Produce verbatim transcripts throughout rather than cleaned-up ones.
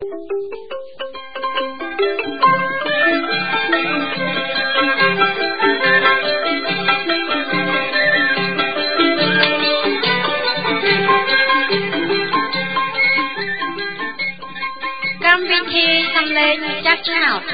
កម្មវិធីសំឡេងចាស់ឆ្នោត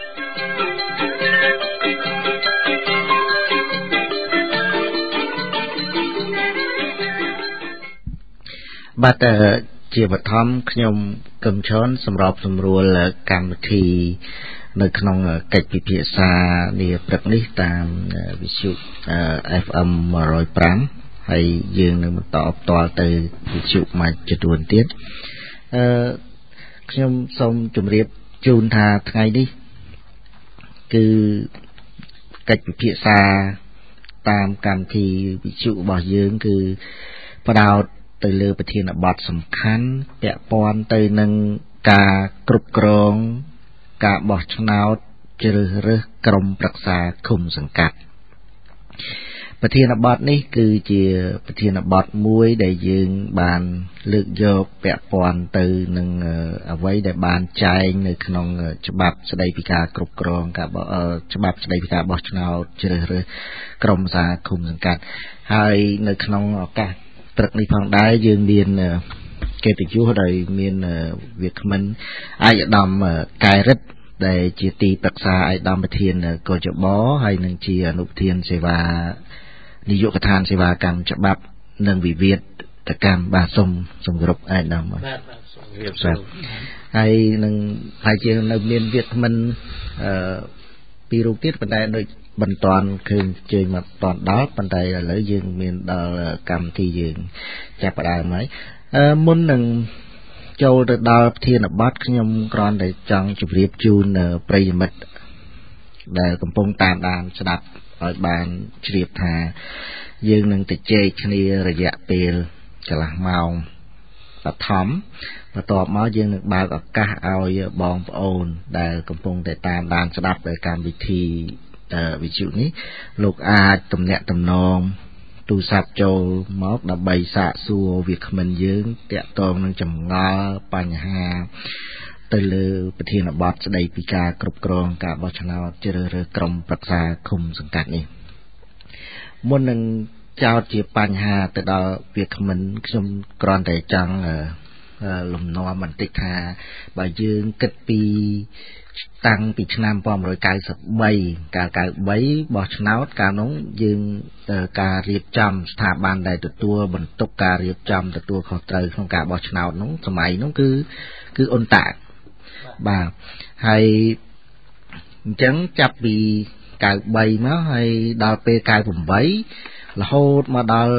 បាទជាបឋមខ្ញុំកឹមឈុនសម្របសម្រួលកម្មវិធីនៅក្នុងកិច្ចពិភាក្សានាព្រឹកនេះតាមវិទ្យុ เอฟ เอ็ม one oh five ហើយយើងនឹងបន្តផ្ទាល់ទៅវិទ្យុមួយចំនួនទៀតអឺខ្ញុំសូមជម្រាបជូនថាថ្ងៃនេះគឺកិច្ចពិភាក្សាតាមកម្មវិធីវិទ្យុរបស់យើងគឺផ្ដោតទៅលើប្រធានបទសំខាន់ពាក់ព័ន្ធទៅនឹងការគ្រប់គ្រងការបោះឆ្នោតជ្រើសរើសក្រុមប្រឹក្សាឃុំសង្កាត់ប្រធានបទនេះគឺជាប្រធានបទមួយដែលយើងបានលើកយកពាក់ព័ន្ធទៅនឹងអ្វីដែលបានចែងនៅក្នុងច្បាប់ស្តីពីការគ្រប់គ្រងការបោះច្បាប់ស្តីពីការបោះឆ្នោតជ្រើសរើសក្រុមប្រឹក្សាឃុំសង្កាត់ហើយនៅក្នុងឱកាសព្រឹកនេះផងដែរយើងមានកិត្តិយសដោយមានវាគ្មិនឯកឧត្តមកែរិទ្ធដែលជាទីប្រឹក្សាឯកឧត្តមប្រធានកជបហើយនឹងជាអនុប្រធានសេវានាយកដ្ឋានសេវាកម្មច្បាប់និងវិវាទកម្មបាទសូមសូមគោរពឯកឧត្តមបាទបាទសូមគោរពហើយនឹងហើយជានៅមានវាគ្មិនអឺពីររូបទៀតប៉ុន្តែដូចមិនតាន់ឃើញជើញមកតាន់ដល់ប៉ុន្តែឥឡូវយើងមានដល់កម្មវិធីយើងចាប់ផ្ដើមហើយអឺមុននឹងចូលទៅដល់ប្រធានបទខ្ញុំគ្រាន់តែចង់ជម្រាបជូនប្រិយមិត្តដែលកំពុងតាមដានស្ដាប់ឲ្យបានជ្រាបថាយើងនឹងទៅជែកគ្នារយៈពេលកន្លះម៉ោងបឋមបន្ទាប់មកយើងនឹងបើកឱកាសឲ្យបងប្អូនដែលកំពុងតែតាមដានស្ដាប់នៅកម្មវិធីវិទ្យុនេះលោកអាចទំនាក់ទំនងទូរស័ព្ទចូលមកដើម្បីសាកសួរវាគ្មិនយើងតាក់ទងនឹងចម្ងល់បញ្ហាទៅលើប្រធានបទស្ដីពីការគ្រប់គ្រងការបោះឆ្នោតជ្រើសរើសក្រុមប្រឹក្សាឃុំសង្កាត់នេះមុននឹងចោទជាបញ្ហាទៅដល់វាគ្មិនខ្ញុំគ្រាន់តែចង់លំនាំបន្តិចថាបើយើងគិតពីតាំងពីឆ្នាំnineteen ninety-threeកាលninety-threeបោះឆ្នោតកាលនោះយើងការរៀបចំស្ថាប័នដែលទទួលបន្ទុកការរៀបចំទទួលខុសត្រូវក្នុងការបោះឆ្នោតនោះសម័យនោះគឺគឺអ៊ុនតាកបាទហើយអញ្ចឹងចាប់ពីninety-threeមកហើយដល់ពេលninety-eightរហូតមកដល់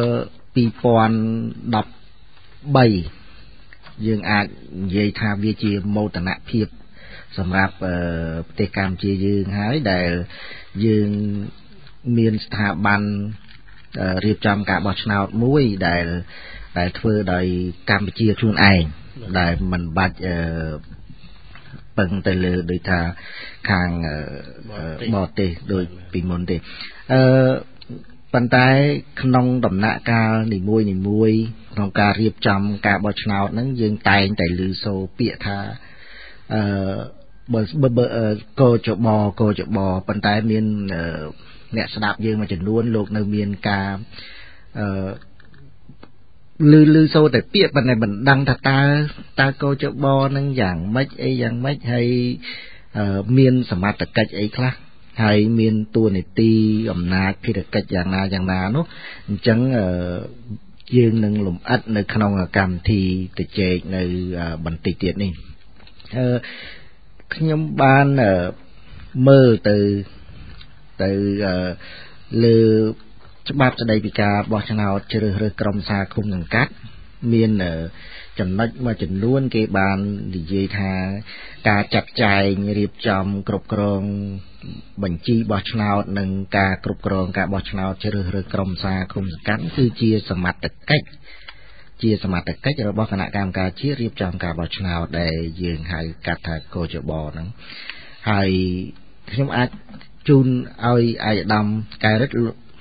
twenty thirteenយើងអាចនិយាយថាវាជាមោទនភាពសម្រាប់ប្រទេសកម្ពុជាយើងហើយដែលយើងមានស្ថាប័នរៀបចំការបោះឆ្នោតមួយដែលដែលធ្វើដោយកម្ពុជាខ្លួនឯងដែលមិនបាច់ពឹងទៅលើដូចថាខាងបរទេសដូចពីមុនទេអឺប៉ុន្តែក្នុងដំណាក់កាលនីមួយនីមួយក្នុងការរៀបចំការបោះឆ្នោតហ្នឹងយើងតែងតែឮសូរពាក្យថាអឺបើបើកោចបកោចបប៉ុន្តែមានអ្នកស្ដាប់យើងមួយចំនួនលោកនៅមានការអឺឮឮសូរតែពាក្យប៉ុន្តែមិនដឹងថាតើតើកោចបហ្នឹងយ៉ាងម៉េចអីយ៉ាងម៉េចហើយមានសមត្ថកិច្ចអីខ្លះហើយមានតួនាទីអំណាចភារកិច្ចយ៉ាងណាយ៉ាងណានោះអញ្ចឹងយើងនឹងលំអិតនៅក្នុងកម្មវិធីទៅជែកនៅបន្តិចទៀតនេះអឺខ្ញុំបានមើលទៅទៅលើច្បាប់ស្តីពីការបោះឆ្នោតជ្រើសរើសក្រុមប្រឹក្សាឃុំសង្កាត់មានចំណុចមួយចំនួនគេបាននិយាយថាការចាត់ចែងរៀបចំគ្រប់គ្រងបញ្ជីបោះឆ្នោតនិងការគ្រប់គ្រងការបោះឆ្នោតជ្រើសរើសក្រុមប្រឹក្សាឃុំសង្កាត់គឺជាសមត្ថកិច្ចជាសមត្ថកិច្ចរបស់គណៈកម្មការជាតិរៀបចំការបោះឆ្នោតដែលយើងហៅកាត់ថាកោចបហ្នឹងហើយខ្ញុំអាចជូនឲ្យឯកឧត្តមកែរិទ្ធ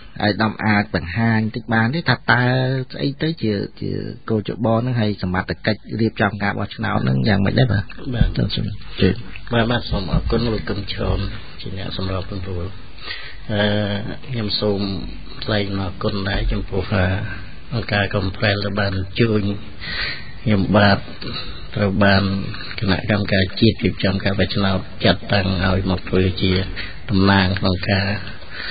ai đâm ai bằng hai tích bán thế thật ta ấy tới chưa chưa cô chỗ bo nó hay sầm mặt cách điệp trong cả bao nào nó dạng mấy đấy bà bà bà sầm ở con người cầm tròn chỉ nhẹ sầm rau con ruột nhầm sôm dây mà con đái trong phố hà ca cầm phèn là bàn chui nhầm bát rồi bàn cái này cầm cái chiết điệp trong cả bao nào chặt tăng ao một đôi chia tầm nàng bằng cả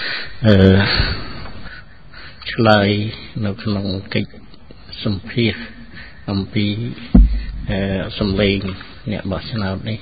lời nó không cái sum phia âm pi sum lên nhẹ bỏ cho nào đây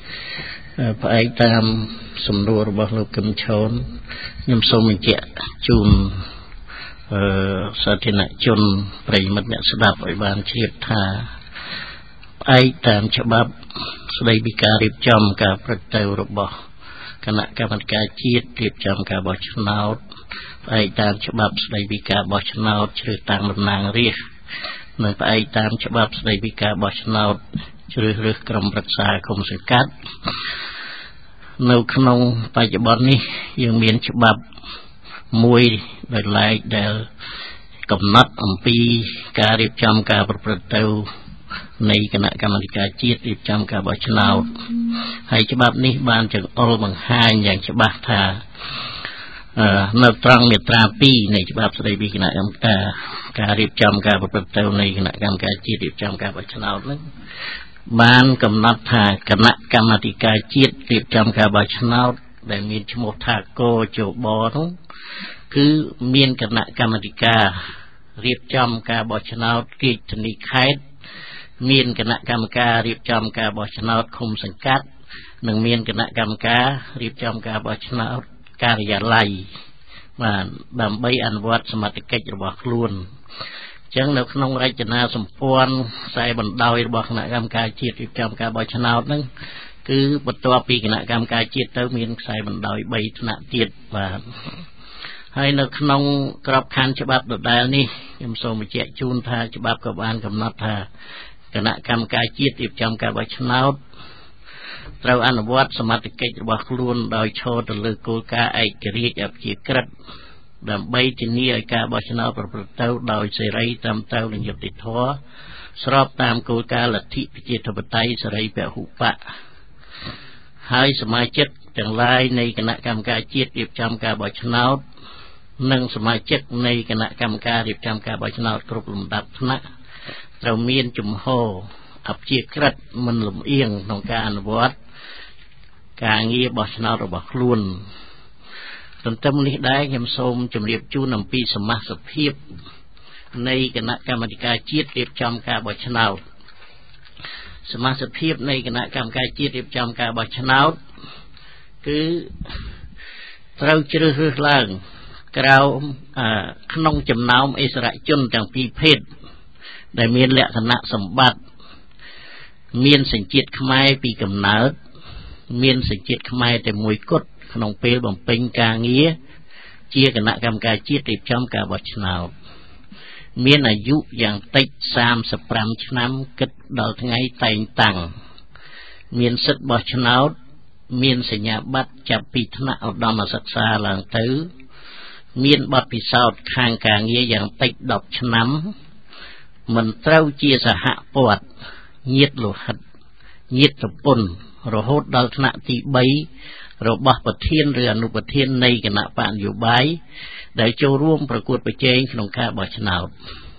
phải tam sum đuaរបស់លោកកឹមឆូនខ្ញុំសូមបញ្ជាក់ជូនសាធារណជនប្រិយមិត្តអ្នកស្ដាប់ឲ្យបានជ្រាបថាផ្អែកតាមច្បាប់ស្តីពីការរៀបចំការប្រតិបត្តិរបស់គណៈកម្មាធិការជាតិរៀបចំការបោះឆ្នោតផ្អែកតាមច្បាប់ស្តីពីការបោះឆ្នោតជ្រើសតាំងតំណាងរាស្ត្រនិងផ្អែកតាមច្បាប់ស្តីពីការបោះឆ្នោតជ្រើសរើសក្រុមប្រឹក្សាគុំសង្កាត់នៅក្នុងបច្ចុប្បន្ននេះយើងមានច្បាប់មួយដែលឡែកដែលកំណត់អំពីការរៀបចំការប្រព្រឹត្តទៅនៃគណៈកម្មាធិការជាតិរៀបចំការបោះឆ្នោតហើយច្បាប់នេះបានចង្អុលបង្ហាញយ៉ាងច្បាស់ថានៅត្រង់មាត្រាពីរនៃច្បាប់ស្តីពីគណៈកម្មការការរៀបចំការប្រព្រឹត្តទៅនៃគណៈកម្មការជាតិរៀបចំការបោះឆ្នោតនោះបានកំណត់ថាគណៈកម្មាធិការជាតិរៀបចំការបោះឆ្នោតដែលមានឈ្មោះថាកោជបនោះគឺមានគណៈកម្មាធិការរៀបចំការបោះឆ្នោតរាជធានីខេត្តមានគណៈកម្មការរៀបចំការបោះឆ្នោតឃុំសង្កាត់និងមានគណៈកម្មការរៀបចំការបោះឆ្នោតការិយាល័យបាទដើម្បីអនុវត្តសមត្ថកិច្ចរបស់ខ្លួនអញ្ចឹងនៅក្នុងរចនាសម្ព័ន្ធខ្សែបណ្ដោយរបស់គណៈកម្មការជាតិរៀបចំការបោះឆ្នោតហ្នឹងគឺបន្ទាប់ពីគណៈកម្មការជាតិទៅមានខ្សែបណ្ដោយបីថ្នាក់ទៀតបាទហើយនៅក្នុងក្របខ័ណ្ឌច្បាប់ដដែលនេះខ្ញុំសូមបញ្ជាក់ជូនថាច្បាប់ក៏បានកំណត់ថាគណៈកម្មការជាតិរៀបចំការបោះឆ្នោតត្រូវអនុវត្តសមត្ថកិច្ចរបស់ខ្លួនដោយឈរទៅលើគោលការណ៍ឯករាជ្យអព្យាក្រឹតដើម្បីធានាឲ្យការបោះឆ្នោតប្រព្រឹត្តទៅដោយសេរីត្រឹមត្រូវនិងយុត្តិធម៌ស្របតាមគោលការណ៍លទ្ធិប្រជាធិបតេយ្យសេរីពហុបកហើយសមាជិកទាំងឡាយនៃគណៈកម្មការជាតិរៀបចំការបោះឆ្នោតនិងសមាជិកនៃគណៈកម្មការរៀបចំការបោះឆ្នោតគ្រប់លំដាប់ថ្នាក់ត្រូវមានជំហរអព្យាក្រឹតមិនលំអៀងក្នុងការអនុវត្តការងារបោះឆ្នោតរបស់ខ្លួនទន្ទឹមនេះដែរខ្ញុំសូមជម្រាបជូនអំពីសមាជិកភាពនៃគណៈកម្មាធិការជាតិរៀបចំការបោះឆ្នោតសមាជិកភាពនៃគណៈកម្មការជាតិរៀបចំការបោះឆ្នោតគឺត្រូវជ្រើសរើសឡើងក្រៅក្នុងចំណោមអិសរាជជនទាំងពីរភេទដែលមានលក្ខណៈសម្បត្តិមានសញ្ជាតិខ្មែរពីកំណើតមានសញ្ជាតិខ្មែរតែមួយគត់ក្នុងពេលបំពេញការងារជាគណៈកម្មការជាតិរៀបចំការបោះឆ្នោតមានអាយុយ៉ាងតិចសាមសិបប្រាំឆ្នាំគិតដល់ថ្ងៃតែងតាំងមានសិទ្ធិបោះឆ្នោតមានសញ្ញាបត្រចាប់ពីថ្នាក់ឧត្តមសិក្សាឡើងទៅមានបទពិសោធន៍ខាងការងារយ៉ាងតិចដប់ឆ្នាំមិនត្រូវជាសហព័ន្ធញាតិលោហិតញាតិប្រពន្ធរហូតដល់ថ្នាក់ទីបីរបស់ប្រធានឬអនុប្រធាននៃគណៈបកនយោបាយដែលចូលរួមប្រកួតប្រជែងក្នុងការបោះឆ្នោត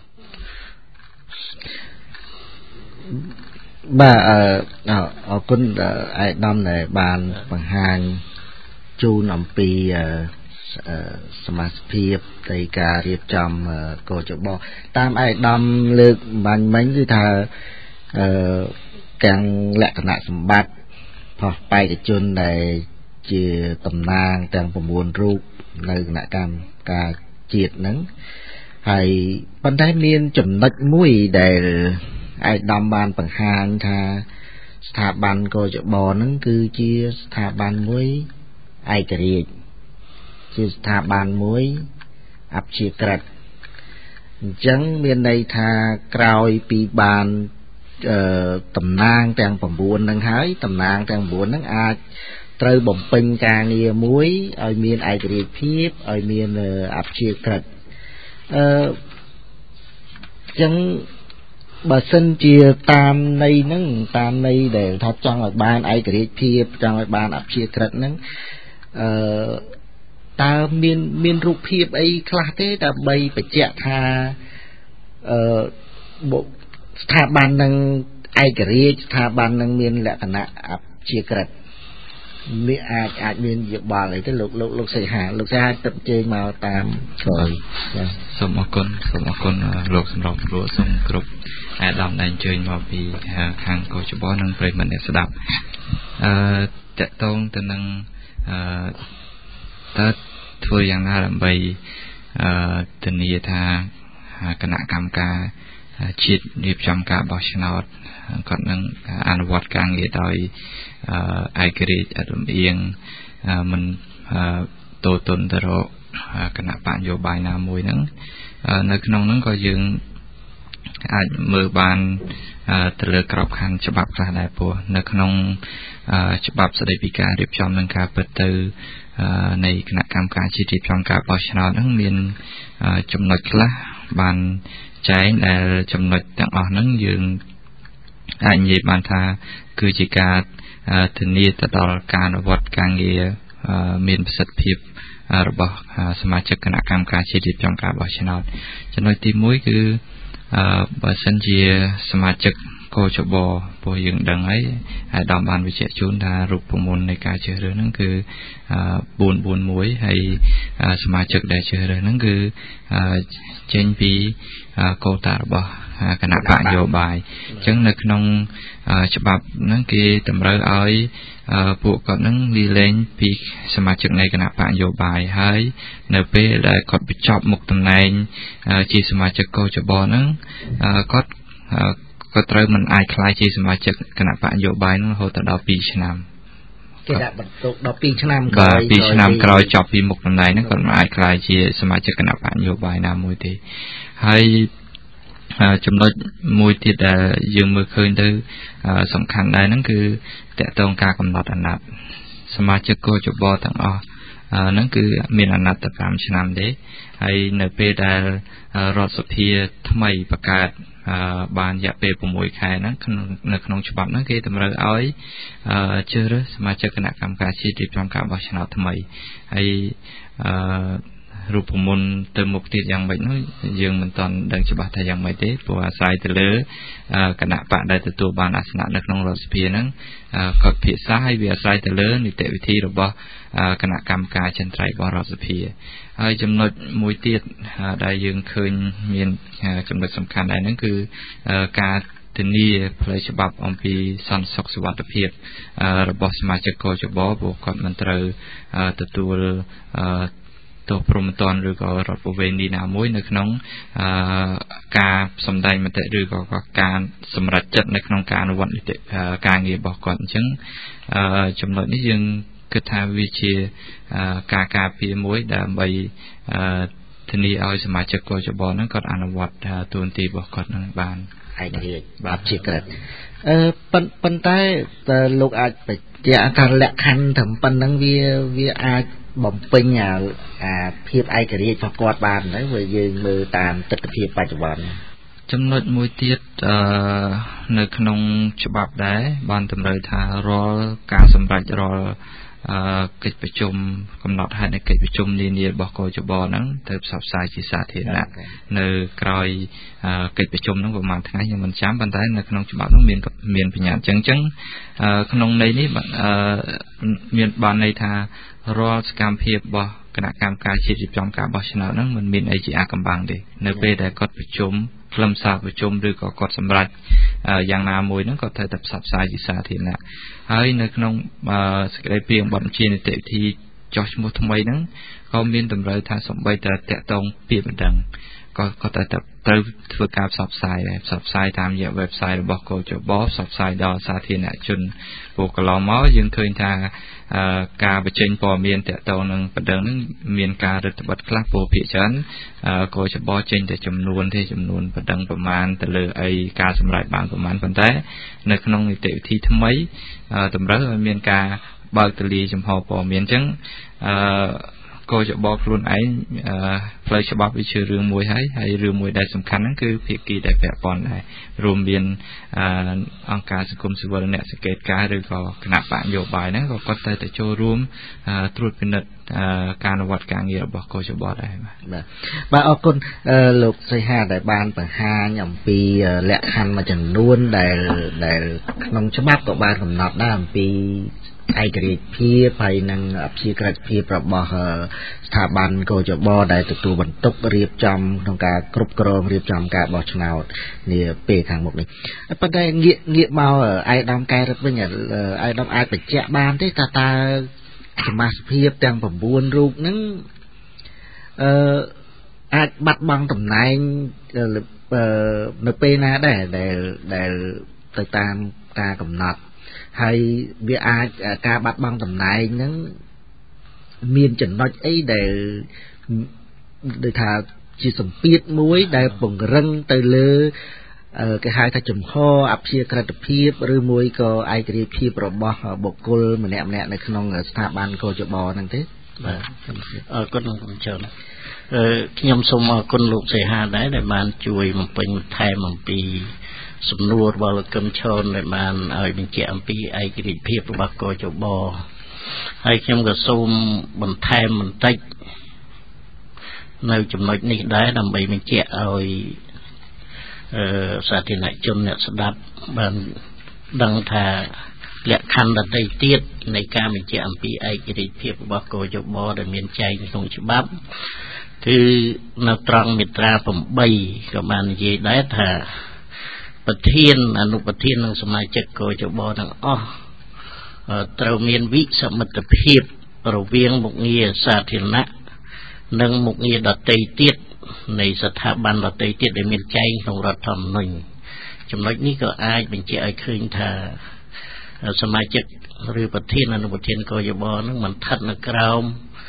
បាទអរគុណអាយដាមដែលបានបង្ហាញជូនអំពីសមាជិកភាពនៃការរៀបចំកោជបតាមអាយដាមលើកបាញ់មិញគឺថាអឺទាំងលក្ខណៈសម្បត្តិផុសបេក្ខជនដែលជាតំណាងទាំង៩រូបនៅគណៈកម្មការជាតិហ្នឹងហើយប៉ុន្តែមានចំណុចមួយដែលអាយដាមបានបង្ហាញថាស្ថាប័នកោជបហ្នឹងគឺជាស្ថាប័នមួយឯករាជ្យជាស្ថាប័នមួយអព្យាក្រឹតអញ្ចឹងមានន័យថាក្រោយពីបានតំណាងទាំង៩ហ្នឹងហើយតំណាងទាំង៩ហ្នឹងអាចត្រូវបំពេញការងារមួយឲ្យមានឯករាជ្យភាពឲ្យមានអព្យាក្រឹតអឺចឹងបើសិនជាតាមន័យហ្នឹងតាមន័យដែលថាចង់ឲ្យបានឯករាជ្យភាពចង់ឲ្យបានអព្យាក្រឹតហ្នឹងអឺតើមានមានរូបភាពអីខ្លះទេដើម្បីបញ្ជាក់ថាអឺស្ថាប័ននឹងឯករាជ្យស្ថាប័ននឹងមានលក្ខណៈអព្យាក្រឹតមានអាចអាចមានយោបល់អីទៅលោកលោកលោកសីហាលោកសីហាទឹកជើងមកតាមក្រោយសូមអរគុណសូមអរគុណលោកសម្រាប់ព្រោះសូមគ្រប់អាដាមដែលអញ្ជើញមកពីខាងកោចបនិងប្រិយមិត្តអ្នកស្ដាប់អឺតកតងទៅនឹងអឺតើធ្វើយ៉ាងណាដើម្បីអឺធានាថាគណៈកម្មការជាតិរៀបចំការបោះឆ្នោតគាត់នឹងអនុវត្តការងារដោយឯករាជ្យអត់លំអៀងមិនតូតន់ទៅរកគណៈបញ្ញោបាយណាមួយហ្នឹងនៅក្នុងហ្នឹងក៏យើងអាចមើលបានទៅលើក្របខ័ណ្ឌច្បាប់ខ្លះដែរព្រោះនៅក្នុងច្បាប់ស្តីពីការរៀបចំនិងការពិតទៅនៃគណៈកម្មការជាតិរៀបចំការបោះឆ្នោតហ្នឹងមានចំណុចខ្លះបានចែងដែលចំណុចទាំងអស់ហ្នឹងយើងអាចនិយាយបានថាគឺជាការធានាទៅដល់ការអនុវត្តការងារមានប្រសិទ្ធភាពរបស់សមាជិកគណៈកម្មការជាតិរៀបចំការបោះឆ្នោតចំណុចទីមួយគឺបើសិនជាសមាជិកកោចបព្រោះយើងដឹងហើយអាដាមបានបញ្ជាក់ជូនថារូបមន្តនៃការជ្រើសរើសហ្នឹងគឺបួនបួនមួយហើយសមាជិកដែលជ្រើសរើសហ្នឹងគឺចេញពីកូតារបស់គណៈបកនយោបាយអញ្ចឹងនៅក្នុងច្បាប់ហ្នឹងគេតម្រូវឲ្យពួកគាត់ហ្នឹងលីលែងពីសមាជិកនៃគណៈបកនយោបាយហើយនៅពេលដែលគាត់បញ្ចប់មុខតំណែងជាសមាជិកកោចបហ្នឹងគាត់ក៏ត្រូវមិនអាចក្លាយជាសមាជិកគណៈបកនយោបាយនោះរហូតដល់ពីរឆ្នាំគេដាក់បន្ទុកដល់ពីរឆ្នាំក្រោយពីរឆ្នាំក្រោយចប់ពីមុខតំណែងហ្នឹងគាត់មិនអាចក្លាយជាសមាជិកគណៈបកនយោបាយណាមួយទេហើយចំណុចមួយទៀតដែលយើងមើលឃើញទៅសំខាន់ដែរហ្នឹងគឺតកតងការកំណត់អាណត្តិសមាជិកកោចបទាំងអស់ហ្នឹងគឺមានអាណត្តិតែ5ឆ្នាំទេហើយនៅពេលដែលរដ្ឋសភាថ្មីបង្កើតបានរយៈពេល6ខែហ្នឹងនៅក្នុងច្បាប់ហ្នឹងគេតម្រូវឲ្យជ្រើសរើសសមាជិកគណៈកម្មការជាតិរៀបចំការបោះឆ្នោតថ្មីហើយរូបមន្តទៅមុខទៀតយ៉ាងម៉េចនោះយើងមិនទាន់ដឹងច្បាស់ថាយ៉ាងម៉េចទេព្រោះអាស្រ័យទៅលើគណៈបកដែលទទួលបានអាសនៈនៅក្នុងរដ្ឋសភាហ្នឹងគាត់ពិភាក្សាហើយវាអាស្រ័យទៅលើនីតិវិធីរបស់គណៈកម្មការចិន្ត្រៃយ៍របស់រដ្ឋសភាហើយចំណុចមួយទៀតដែលយើងឃើញមានចំណុចសំខាន់ដែរហ្នឹងគឺការធានាផ្លូវច្បាប់អំពីសន្តិសុខសុវត្ថិភាពរបស់សមាជិកកោចបព្រោះគាត់មិនត្រូវទទួលទោសព្រហ្មទណ្ឌឬក៏រដ្ឋប្រវេណីណាមួយនៅក្នុងការសម្ដែងមតិឬក៏ការសម្រេចចិត្តនៅក្នុងការអនុវត្តនីតិការងាររបស់គាត់អញ្ចឹងចំណុចនេះយើងគិតថាវាជាការការពារមួយដើម្បីធានាឲ្យសមាជិកកោចបហ្នឹងគាត់អនុវត្តទូនទីរបស់គាត់នឹងបានឯករាជ្យបាទជាក្រិតអឺប៉ុន្តែលោកអាចបញ្ជាក់ថាលក្ខខណ្ឌត្រឹមប៉ុណ្្នឹងវាវាអាចបំពេញអាអាភាពឯករាជ្យរបស់គាត់បានទៅបើយើងមើលតាមទស្សនវិជ្ជាបច្ចុប្បន្នចំណុចមួយទៀតអឺនៅក្នុងច្បាប់ដែរបានតម្រូវថារាល់ការសម្រេចរាល់អឺកិច្ចប្រជុំកំណត់ហេតុនៃកិច្ចប្រជុំនានារបស់កោចបហ្នឹងត្រូវផ្សព្វផ្សាយជាសាធារណៈនៅក្រោយកិច្ចប្រជុំហ្នឹងប្រហែលថ្ងៃខ្ញុំមិនចាំប៉ុន្តែនៅក្នុងច្បាប់ហ្នឹងមានមានបញ្ញត្តិអញ្ចឹងក្នុងន័យនេះអឺមានបានន័យថារាល់សកម្មភាពរបស់គណៈកម្មការជាតិរៀបចំការបោះឆ្នោតហ្នឹងមិនមានអីជាអាកំបាំងទេនៅពេលដែលគាត់ប្រជុំខ្លឹមសារប្រជុំឬក៏គាត់សម្រេចយ៉ាងណាមួយហ្នឹងគាត់ត្រូវតែផ្សព្វផ្សាយជាសាធារណៈហើយនៅក្នុងសេចក្តីព្រាងបទបញ្ជានីតិវិធីចុះឈ្មោះថ្មីហ្នឹងក៏មានតម្រូវថាសូម្បីតែតាក់ទងពាក្យបណ្ដឹងក៏គាត់តែត្រូវធ្វើការផ្សព្វផ្សាយដែរផ្សព្វផ្សាយតាមរយៈ website របស់កោចបផ្សព្វផ្សាយដល់សាធារណជនព្រោះកន្លងមកយើងឃើញថាការបញ្ចេញព័ត៌មានតាក់ទងនឹងបណ្ដឹងហ្នឹងមានការរឹតបន្តឹងខ្លះព្រោះភាគច្រើនកោចបចេញតែចំនួនទេចំនួនបណ្ដឹងប្រមាណទៅលើអីការសម្រេចបានប្រមាណប៉ុន្តែនៅក្នុងនីតិវិធីថ្មីតម្រូវឲ្យមានការបើកទលាចំហព័ត៌មានអញ្ចឹងអឺកោចបខ្លួនឯងផ្លូវច្បាប់វាជារឿងមួយហើយហើយរឿងមួយដែលសំខាន់ហ្នឹងគឺភាគីដែលពាក់ព័ន្ធដែររួមមានអង្គការសង្គមស៊ីវិលអ្នកសង្កេតការណ៍ឬក៏គណៈបកនយោបាយហ្នឹងក៏គាត់តែទៅចូលរួមត្រួតពិនិត្យការអនុវត្តការងាររបស់កោចបដែរបាទបាទអរគុណលោកសីហាដែលបានបង្ហាញអំពីលក្ខខណ្ឌមួយចំនួនដែលដែលក្នុងច្បាប់ក៏បានកំណត់ដែរអំពីឯករាជ្យភាពហើយនិងអព្យាក្រឹតភាពរបស់ស្ថាប័នកោចបដែលទទួលបន្ទុករៀបចំក្នុងការគ្រប់គ្រងរៀបចំការបោះឆ្នោតនាពេលខាងមុខនេះប៉ុន្តែងាកងាកមកឯកឧត្តមកែរិទ្ធវិញឯកឧត្តមអាចបញ្ជាក់បានទេថាតើសមាជិកភាពទាំង៩រូបហ្នឹងអឺអាចបាត់បង់តំណែងនៅពេលណាដែរដែលដែលទៅតាមការកំណត់ហើយវាអាចការបាត់បង់តំណែងហ្នឹងមានចំណុចអីដែលដូចថាជាសម្ពាធមួយដែលពង្រឹងទៅលើគេហៅថាចំហអព្យាក្រឹតភាពឬមួយក៏ឯករាជ្យភាពរបស់បុគ្គលម្នាក់ម្នាក់នៅក្នុងស្ថាប័នកោចបហ្នឹងទេបាទអរគុណលោកច្រើនអឺខ្ញុំសូមអរគុណលោកសីហាដែរដែលបានជួយបំពេញបន្ថែមអំពីសំណួររបស់លោកកឹមឆនដែលបានឲ្យបញ្ជាក់អំពីឯករាជ្យភាពរបស់កោចបហើយខ្ញុំក៏សូមបន្ថែមបន្តិចនៅចំណុចនេះដែរដើម្បីបញ្ជាក់ឲ្យអឺសាធារណជនអ្នកស្ដាប់បានដឹងថាលក្ខខណ្ឌដទៃទៀតនៃការបញ្ជាក់អំពីឯករាជ្យភាពរបស់កោចបដែលមានចែងក្នុងច្បាប់គឺនៅត្រង់មាត្រា8ក៏បាននិយាយដែរថាប្រធានអនុប្រធាននិងសមាជិកកោចបទាំងអស់ត្រូវមានវិសមត្ថភាពរវាងមុខងារសាធារណៈនិងមុខងារដទៃទៀតនៃស្ថាប័នដទៃទៀតដែលមានចែងក្នុងរដ្ឋធម្មនុញ្ញចំណុចនេះក៏អាចបញ្ជាក់ឲ្យឃើញថាសមាជិកឬប្រធានអនុប្រធានកោចបនឹងមិនស្ថិតនៅក្រោម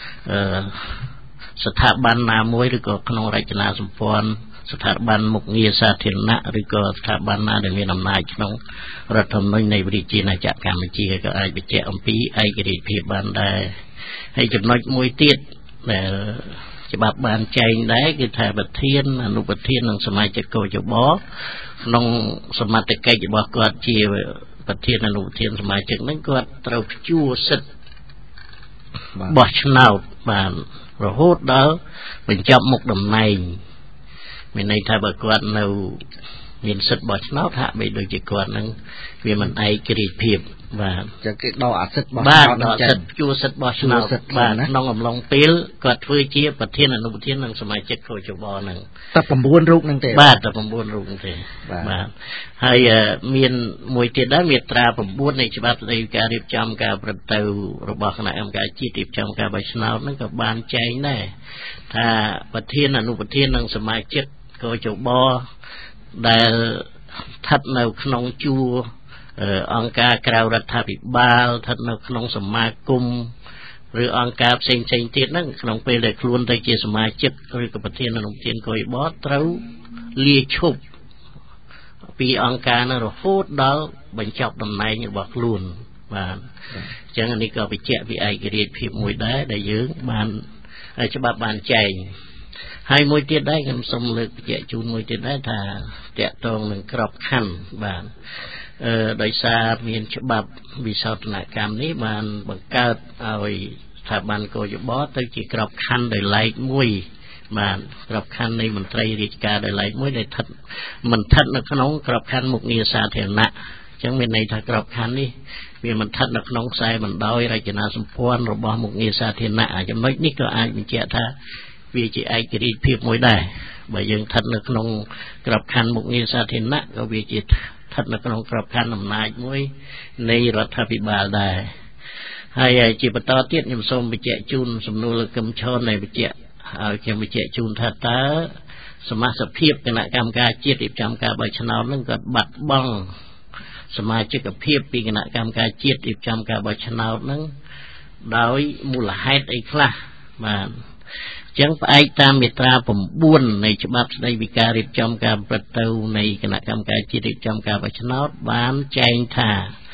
ស្ថាប័នណាមួយឬក៏ក្នុងរចនាសម្ព័ន្ធស្ថាប័នមុខងារសាធារណៈឬក៏ស្ថាប័នណាដែលមានអំណាចក្នុងរដ្ឋធម្មនុញ្ញនៃប្រជាណាចក្រកម្ពុជាក៏អាចបញ្ជាក់អំពីឯករាជ្យភាពបានដែរហើយចំណុចមួយទៀតដែលច្បាប់បានចែងដែរគឺថាប្រធានអនុប្រធាននិងសមាជិកកោចបក្នុងសមត្ថកិច្ចរបស់គាត់ជាប្រធានអនុប្រធានសមាជិកហ្នឹងគាត់ត្រូវព្យួរសិទ្ធិបោះឆ្នោតបានរហូតដល់បញ្ចប់មុខតំណែងមានន័យថាបើគាត់នៅមានសិទ្ធិបោះឆ្នោតហាក់បីដូចជាគាត់នឹងវាមិនឯករាជ្យភាពបាទចឹងគេដកអាសិទ្ធិបោះឆ្នោតនឹងចឹងជួសិទ្ធិបោះឆ្នោតបាទក្នុងអំឡុងពេលគាត់ធ្វើជាប្រធានអនុប្រធាននិងសមាជិកកោចបហ្នឹងតែ៩រូបហ្នឹងទេបាទតែ៩រូបហ្នឹងទេបាទហើយមានមួយទៀតដែរមាត្រា៩នៃច្បាប់ស្តីពីការរៀបចំការប្រតិបត្តិរបស់គណៈកម្មការជាតិរៀបចំការបោះឆ្នោតហ្នឹងក៏បានចែងដែរថាប្រធានអនុប្រធាននិងសមាជិកកោចបដែលស្ថិតនៅក្នុងជួរអង្គការក្រៅរដ្ឋាភិបាលស្ថិតនៅក្នុងសមាគមឬអង្គការផ្សេងផ្សេងទៀតហ្នឹងក្នុងពេលដែលខ្លួនទៅជាសមាជិកឬក៏ប្រធានអនុប្រធានកោចបត្រូវលាឈប់ពីអង្គការនោះរហូតដល់បញ្ចប់តំណែងរបស់ខ្លួនបាទអញ្ចឹងនេះក៏បញ្ជាក់ពីឯករាជ្យភាពមួយដែរដែលយើងបានច្បាប់បានចែងហើយមួយទៀតដែរខ្ញុំសូមលើកបញ្ជាក់ជូនមួយទៀតដែរថាតកតងនឹងក្របខ័ណ្ឌបាទអឺដោយសារមានច្បាប់វិសោធនកម្មនេះបានបង្កើតឲ្យស្ថាប័នកោចបទៅជាក្របខ័ណ្ឌដោយឡែកមួយបាទក្របខ័ណ្ឌនៃមន្ត្រីរាជការដោយឡែកមួយដែលស្ថិតមិនស្ថិតនៅក្នុងក្របខ័ណ្ឌមុខងារសាធារណៈអញ្ចឹងមានន័យថាក្របខ័ណ្ឌនេះវាមិនស្ថិតនៅក្នុងខ្សែបណ្ដោយរចនាសម្ព័ន្ធរបស់មុខងារសាធារណៈចំណុចនេះក៏អាចបញ្ជាក់ថាវាជាឯករាជ្យភាពមួយដែរបើយើងស្ថិតនៅក្នុងក្របខ័ណ្ឌមុខងារសាធារណៈក៏វាជាស្ថិតនៅក្នុងក្របខ័ណ្ឌអំណាចមួយនៃរដ្ឋាភិបាលដែរហើយជាបន្តទៀតខ្ញុំសូមបញ្ជាក់ជូនសំណួរលោកកឹមឆននៃបញ្ជាក់ឲ្យខ្ញុំបញ្ជាក់ជូនថាតើសមាជិកភាពគណៈកម្មការជាតិរៀបចំការបោះឆ្នោតនឹងក៏បាត់បង់សមាជិកភាពពីគណៈកម្មការជាតិរៀបចំការបោះឆ្នោតនឹងដោយមូលហេតុអីខ្លះបាទចឹងផ្អែកតាមមាត្រា៩នៃច្បាប់ស្តីពីការរៀបចំការប្រព្រឹត្តទៅនៃគណៈកម្មការជាតិរៀបចំការបោះឆ្នោតបានចែងថា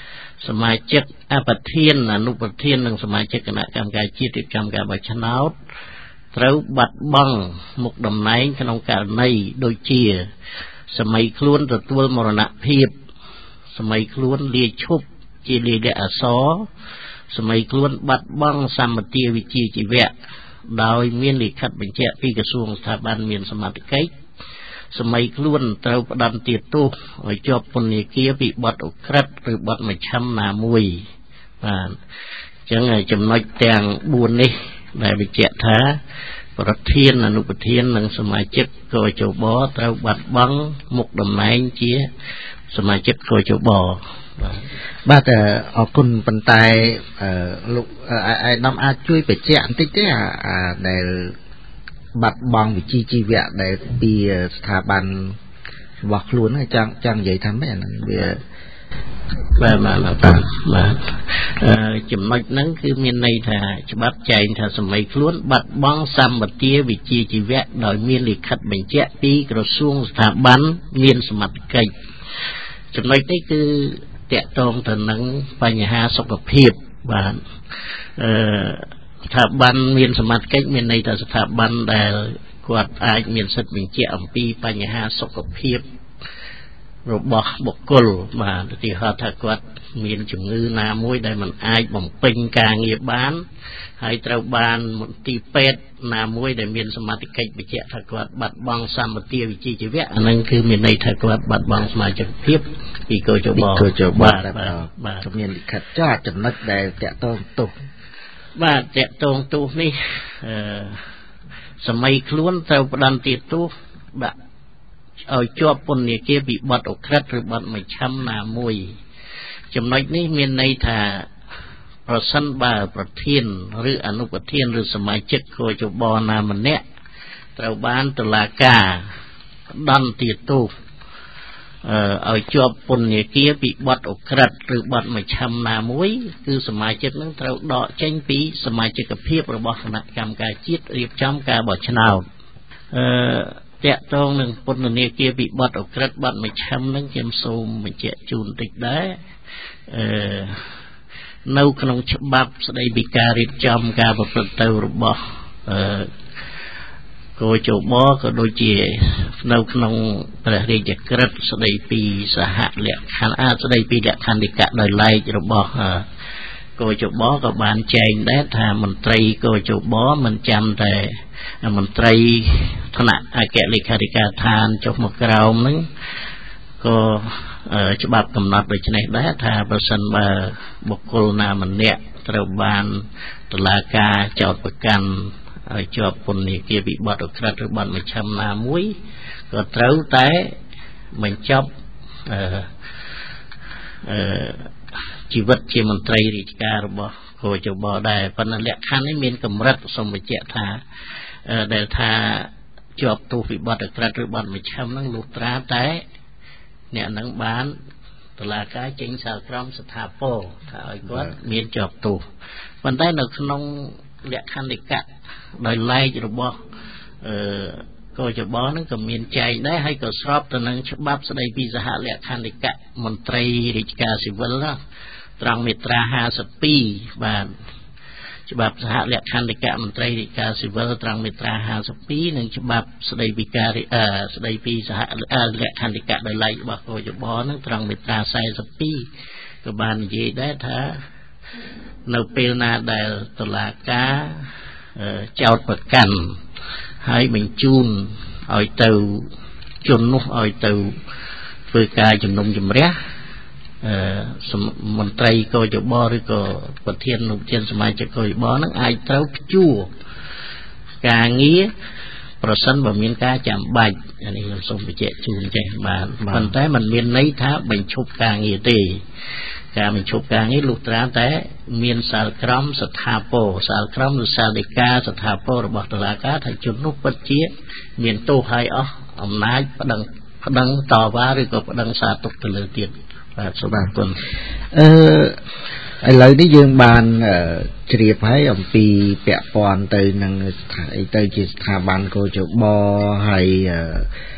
សមាជិកអបធានអនុប្រធាននិងសមាជិកគណៈកម្មការជាតិរៀបចំការបោះឆ្នោតត្រូវបាត់បង់មុខតំណែងក្នុងករណីដូចជាសម័យខ្លួនទទួលមរណភាពសម័យខ្លួនលាឈប់ជាលាយលក្ខណ៍អក្សរសម័យខ្លួនបាត់បង់សម្បទាវិជ្ជាជីវៈដោយមានលិខិតបញ្ជាក់ពីក្រសួងស្ថាប័នមានសមត្ថកិច្ចសម័យខ្លួនត្រូវផ្ដន្ទាទោសឲ្យជាប់ពន្ធនាគារពីបទឧក្រិដ្ឋឬបទមជ្ឈិមណាមួយបាទអញ្ចឹងចំណុចទាំងបួននេះដែលបញ្ជាក់ថាប្រធានអនុប្រធាននិងសមាជិកកជបត្រូវបាត់បង់មុខតំណែងជាសមាជិកកជបបាទអរគុណប៉ុន្តែលោកអាយដាមអាចជួយបញ្ជាក់បន្តិចទេអាដែលបាត់បង់វិជ្ជាជីវៈដែលពីស្ថាប័នរបស់ខ្លួនហ្នឹងចង់ចង់និយាយថាម៉េចអាហ្នឹងវាបាទបាទបាទចំណុចហ្នឹងគឺមានន័យថាច្បាប់ចែងថាសម័យខ្លួនបាត់បង់សម្បទាវិជ្ជាជីវៈដោយមានលិខិតបញ្ជាក់ពីក្រសួងស្ថាប័នមានសមត្ថកិច្ចចំណុចនេះគឺតាក់ទងទៅនឹងបញ្ហាសុខភាពបាទអឺស្ថាប័នមានសមត្ថកិច្ចមានន័យថាស្ថាប័នដែលគាត់អាចមានសិទ្ធិបញ្ជាក់អំពីបញ្ហាសុខភាពរបស់បុគ្គលបាទឧទាហរណ៍ថាគាត់មានជំងឺណាមួយដែលมันអាចបំពេញការងារបានហើយត្រូវបានមន្ទីរពេទ្យណាមួយដែលមានសមត្ថកិច្ចបញ្ជាក់ថាគាត់បាត់បង់សម្បទាវិជ្ជាជីវៈអាហ្នឹងគឺមានន័យថាគាត់បាត់បង់សមាជិកភាពពីកជបកជបបាទបាទមានលិខិតចាស់ចំណុចដែលតាក់ទងទោសបាទតាក់ទងទោសនេះអឺសម័យខ្លួនត្រូវផ្ដន្ទាទោសដាក់ឲ្យជាប់ពន្ធនាគារពីបទឧក្រិដ្ឋឬបទមជ្ឈិមណាមួយចំណុចនេះមានន័យថាប្រសិនបើប្រធានឬអនុប្រធានឬសមាជិកកជបណាម្នាក់ត្រូវបានតុលាការផ្ដន្ទាទោសអឺឲ្យជាប់ពន្ធនាគារពីបទឧក្រិដ្ឋឬបទមជ្ឈិមណាមួយគឺសមាជិកនឹងត្រូវដកចេញពីសមាជិកភាពរបស់គណៈកម្មការជាតិរៀបចំការបោះឆ្នោតអឺតាក់ទងនឹងពន្ធនាគារពីបទឧក្រិដ្ឋបទមជ្ឈិមនឹងខ្ញុំសូមបញ្ជាក់ជូនតិចដែរអឺនៅក្នុងច្បាប់ស្តីពីការរៀបចំការប្រព្រឹត្តទៅរបស់អឺកជបក៏ដូចជានៅក្នុងព្រះរាជក្រឹត្យស្តីពីសហលក្ខណ្ឌអាចស្តីពីលក្ខន្តិកៈដោយឡែករបស់កជបក៏បានចែងដែរថាមន្ត្រីកជបមិនចាំតែមន្ត្រីថ្នាក់អគ្គលេខាធិការដ្ឋានចុះមកក្រោមហ្នឹងក៏ច្បាប់កំណត់ដូចនេះដែរថាប្រសិនបើបុគ្គលណាម្នាក់ត្រូវបានតុលាការចោទប្រកាន់ឲ្យជាប់ពន្ធនាគារពីបទឧក្រិដ្ឋឬបទមជ្ឈិមណាមួយក៏ត្រូវតែបញ្ចប់អឺអឺជីវិតជាមន្ត្រីរាជការរបស់កជបដែរប៉ុន្តែលក្ខខណ្ឌនេះមានកម្រិតសូមបញ្ជាក់ថាដែលថាជាប់ទោសពីបទឧក្រិដ្ឋឬបទមជ្ឈិមហ្នឹងលុះត្រាតែអ្នកនឹងបានតុលាការចេញសាលក្រមស្ថាពរថាឲ្យគាត់មានជាប់ទោសប៉ុន្តែនៅក្នុងលក្ខន្តិកៈដោយឡែករបស់អឺកជបហ្នឹងក៏មានចែងដែរហើយក៏ស្របទៅនឹងច្បាប់ស្តីពីសហលក្ខន្តិកៈមន្ត្រីរាជការស៊ីវិលណាត្រង់មាត្រាห้าสิบពីរបាទច្បាប់សហលក្ខន្តិកៈមន្ត្រីរាជការស៊ីវិលត្រង់មាត្រាห้าสิบពីរនិងច្បាប់ស្តីពីការស្តីពីសហលក្ខន្តិកៈដោយឡែករបស់កជបហ្នឹងត្រង់មាត្រាสี่สิบពីរក៏បាននិយាយដែរថានៅពេលណាដែលតុលាការចោទប្រកាន់ហើយបញ្ជូនឲ្យទៅជននោះឲ្យទៅធ្វើការជំនុំជម្រះអឺមន្ត្រីកជបឬក៏ប្រធាននុប្រធានសមាជិកកជបនឹងអាចត្រូវព្យួរការងារប្រសិនបើមានការចាំបាច់អានេះខ្ញុំសូមបញ្ជាក់ជូនចេះបានប៉ុន្តែมันមានន័យថាបញ្ឈប់ការងារទេការបញ្ឈប់ការងារលុះត្រាតែមានសាលក្រមស្ថាពរសាលក្រមឬសាលដីកាស្ថាពររបស់តុលាការថាជននោះពិតជាមានទោសហើយអស់អំណាចប្តឹងប្តឹងតវ៉ាឬក៏ប្តឹងសាទុកទៅលើទៀតបាទសូមអរគុណអឺឥឡូវនេះយើងបានជ្រាបហើយអំពីពាក់ព័ន្ធទៅនឹងស្ថាអីទៅជាស្ថាប័នកជបហើយ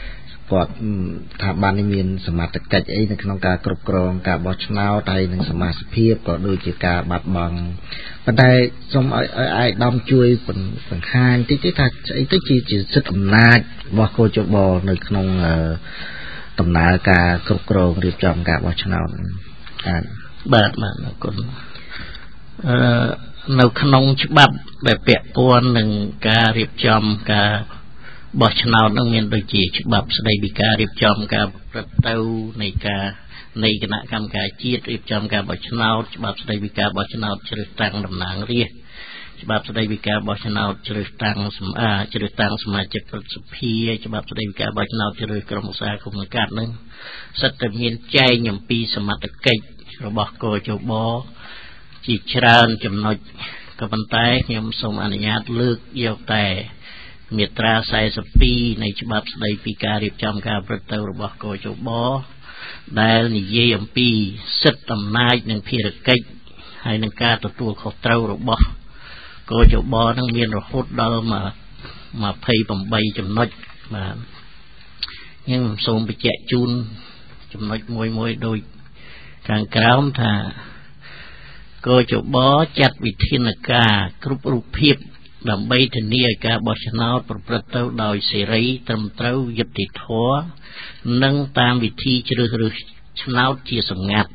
គាត់ថាបានមានសមត្ថកិច្ចអីនៅក្នុងការគ្រប់គ្រងការបោះឆ្នោតហើយនឹងសមាជិកភាពក៏ដូចជាការបាត់បង់ប៉ុន្តែសូមឲ្យឲ្យអាយដាមជួយបង្ហាញតិចៗថាអីទៅជាជាសិទ្ធិអំណាចរបស់កោជបនៅក្នុងដំណើរការគ្រប់គ្រងរៀបចំការបោះឆ្នោតបាទបាទបាទអរគុណអឺនៅក្នុងច្បាប់ដែលពាក់ព័ន្ធនឹងការរៀបចំការបោះឆ្នោតនឹងមានដូចជាច្បាប់ស្តីពីការរៀបចំការប្រព្រឹត្តទៅនៃការនៃគណៈកម្មការជាតិរៀបចំការបោះឆ្នោតច្បាប់ស្តីពីការបោះឆ្នោតជ្រើសតាំងតំណាងរាស្ត្រច្បាប់ស្តីពីការបោះឆ្នោតជ្រើសតាំងសម្អាជ្រើសតាំងសមាជិកព្រឹទ្ធសភាច្បាប់ស្តីពីការបោះឆ្នោតជ្រើសក្រុមឧស្សាហកម្មកាត់នឹងសិតតែមានចែងអំពីសមត្ថកិច្ចរបស់កោជបជាច្រើនចំណុចក៏ប៉ុន្តែខ្ញុំសូមអនុញ្ញាតលើកយកតែមាត្រាសែសិបពីរនៃច្បាប់ស្តីពីការរៀបចំការប្រព្រឹត្តទៅរបស់កោជបដែលនិយាយអំពីសិទ្ធិអំណាចនិងភារកិច្ចហើយនឹងការទទួលខុសត្រូវរបស់កោជបនឹងមានរហូតដល់មកยี่สิบแปดចំណុចបាទខ្ញុំសូមបញ្ជាក់ជូនចំណុចមួយមួយដូចខាងក្រោមថាកោជបចាត់វិធានការគ្រប់រូបភាពដើម្បីធានាឲ្យការបោះឆ្នោតប្រព្រឹត្តទៅដោយសេរីត្រឹមត្រូវយុត្តិធម៌និងតាមវិធីជ្រើសរើសឆ្នោតជាសម្ងាត់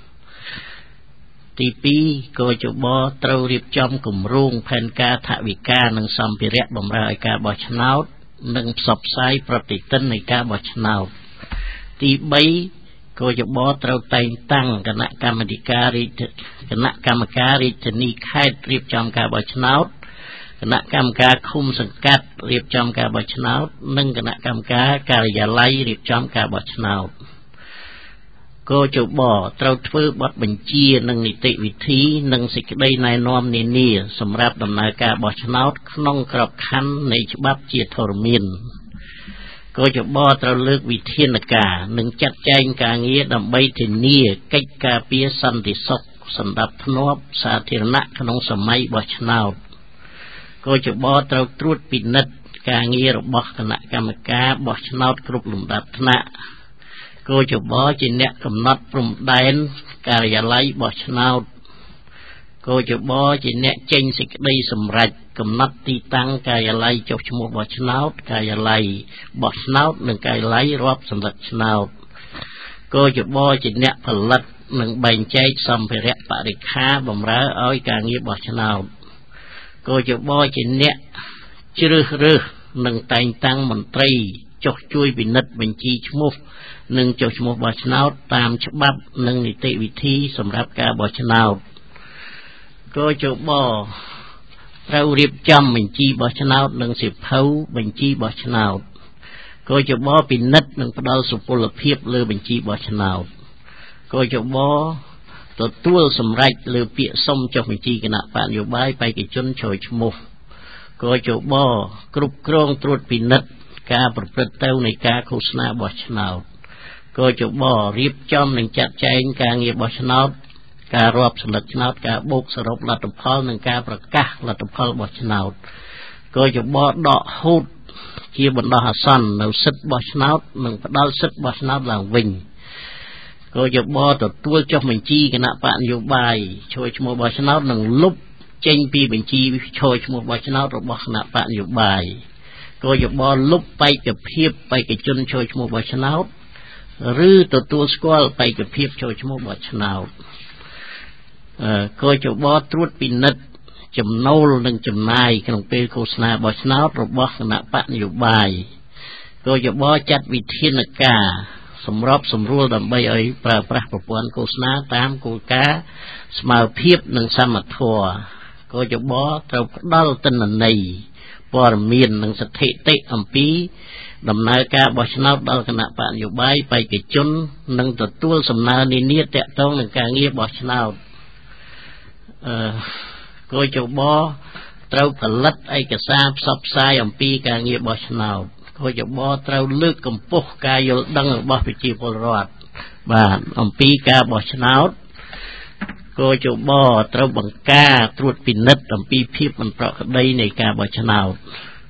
ទីពីរកោជបត្រូវរៀបចំគម្រោងផែនការថវិកានិងសម្ភារៈបម្រើឲ្យការបោះឆ្នោតនិងផ្សព្វផ្សាយប្រតិទិននៃការបោះឆ្នោតទីបីកោជបត្រូវតែងតាំងគណៈកម្មាធិការរាជគណៈកម្មការរាជធានីខេត្តរៀបចំការបោះឆ្នោតគណៈកម្មការឃុំសង្កាត់រៀបចំការបោះឆ្នោតនិងគណៈកម្មការការិយាល័យរៀបចំការបោះឆ្នោតកោជបត្រូវធ្វើបទបញ្ជានិងនីតិវិធីនិងសេចក្តីណែនាំនានាសម្រាប់ដំណើរការបោះឆ្នោតក្នុងក្របខ័ណ្ឌនៃច្បាប់ជាធរមានកោជបត្រូវលើកវិធានការនិងចាត់ចែងការងារដើម្បីធានាកិច្ចការពារសន្តិសុខសណ្ដាប់ធ្នាប់សាធារណៈក្នុងសម័យបោះឆ្នោតកោជបត្រូវត្រួតពិនិត្យការងាររបស់គណៈកម្មការបោះឆ្នោតគ្រប់លំដាប់ថ្នាក់កោជបជាអ្នកកំណត់ព្រំដែនការិយាល័យបោះឆ្នោតកោជបជាអ្នកចេញសេចក្តីសម្រេចកំណត់ទីតាំងការិយាល័យចុះឈ្មោះបោះឆ្នោតការិយាល័យបោះឆ្នោតនិងការិយាល័យរាប់សន្លឹកឆ្នោតកោជបជាអ្នកផលិតនិងបែងចែកសម្ភារៈបរិក្ខារបម្រើឲ្យការងារបោះឆ្នោតកោជបជាអ្នកជ្រើសរើសនិងតែងតាំងមន្ត្រីចុះជួយពិនិត្យបញ្ជីឈ្មោះនិងចុះឈ្មោះបោះឆ្នោតតាមច្បាប់និងនីតិវិធីសម្រាប់ការបោះឆ្នោតកោជបត្រូវរៀបចំបញ្ជីបោះឆ្នោតនិងសៀវភៅបញ្ជីបោះឆ្នោតកោជបពិនិត្យនិងផ្ដល់សុពលភាពលើបញ្ជីបោះឆ្នោតកោជបទទួលសម្រេចលើពាក្យសុំចុះបញ្ជីគណៈបកនយោបាយបេក្ខជនចូលឈ្មោះកោជបគ្រប់គ្រងត្រួតពិនិត្យការប្រព្រឹត្តទៅនៃការឃោសនាបោះឆ្នោតកោជបរៀបចំនិងចាត់ចែងការងារបោះឆ្នោតការរាប់សន្លឹកឆ្នោតការបូកសរុបលទ្ធផលនិងការប្រកាសលទ្ធផលបោះឆ្នោតកោជបដកហូតជាបណ្ដោះអាសន្ននៅសិទ្ធិបោះឆ្នោតនិងផ្ដល់សិទ្ធិបោះឆ្នោតឡើងវិញកោជបទទួលចុះបញ្ជីគណៈបកនយោបាយចូលឈ្មោះបោះឆ្នោតនិងលុបចេញពីបញ្ជីចូលឈ្មោះបោះឆ្នោតរបស់គណៈបកនយោបាយកោជបលុបបេក្ខភាពបេក្ខជនចូលឈ្មោះបោះឆ្នោតឬទទួលស្គាល់បេក្ខភាពចូលឈ្មោះបោះឆ្នោតកោជបត្រួតពិនិត្យចំណូលនិងចំណាយក្នុងពេលឃោសនាបោះឆ្នោតរបស់គណៈបកនយោបាយកោជបចាត់វិធានការសម្របសម្រួលដើម្បីឲ្យប្រើប្រាស់ប្រព័ន្ធឃោសនាតាមគោលការណ៍ស្មើភាពនិងសមធម៌កោជបត្រូវផ្ដល់ទិន្នន័យព័ត៌មាននិងស្ថិតិអំពីដំណើរការបោះឆ្នោតដល់គណៈបកនយោបាយបេក្ខជននិងទទួលសំណើនានាទាក់ទងនឹងការងារបោះឆ្នោតអឺកោជបត្រូវផលិតឯកសារផ្សព្វផ្សាយអំពីការងារបោះឆ្នោតកោជបត្រូវលើកកម្ពស់ការយល់ដឹងរបស់ប្រជាពលរដ្ឋបាទអំពីការបោះឆ្នោតកោជបត្រូវបង្ការត្រួតពិនិត្យអំពីភាពមិនប្រក្រតីនៃការបោះឆ្នោត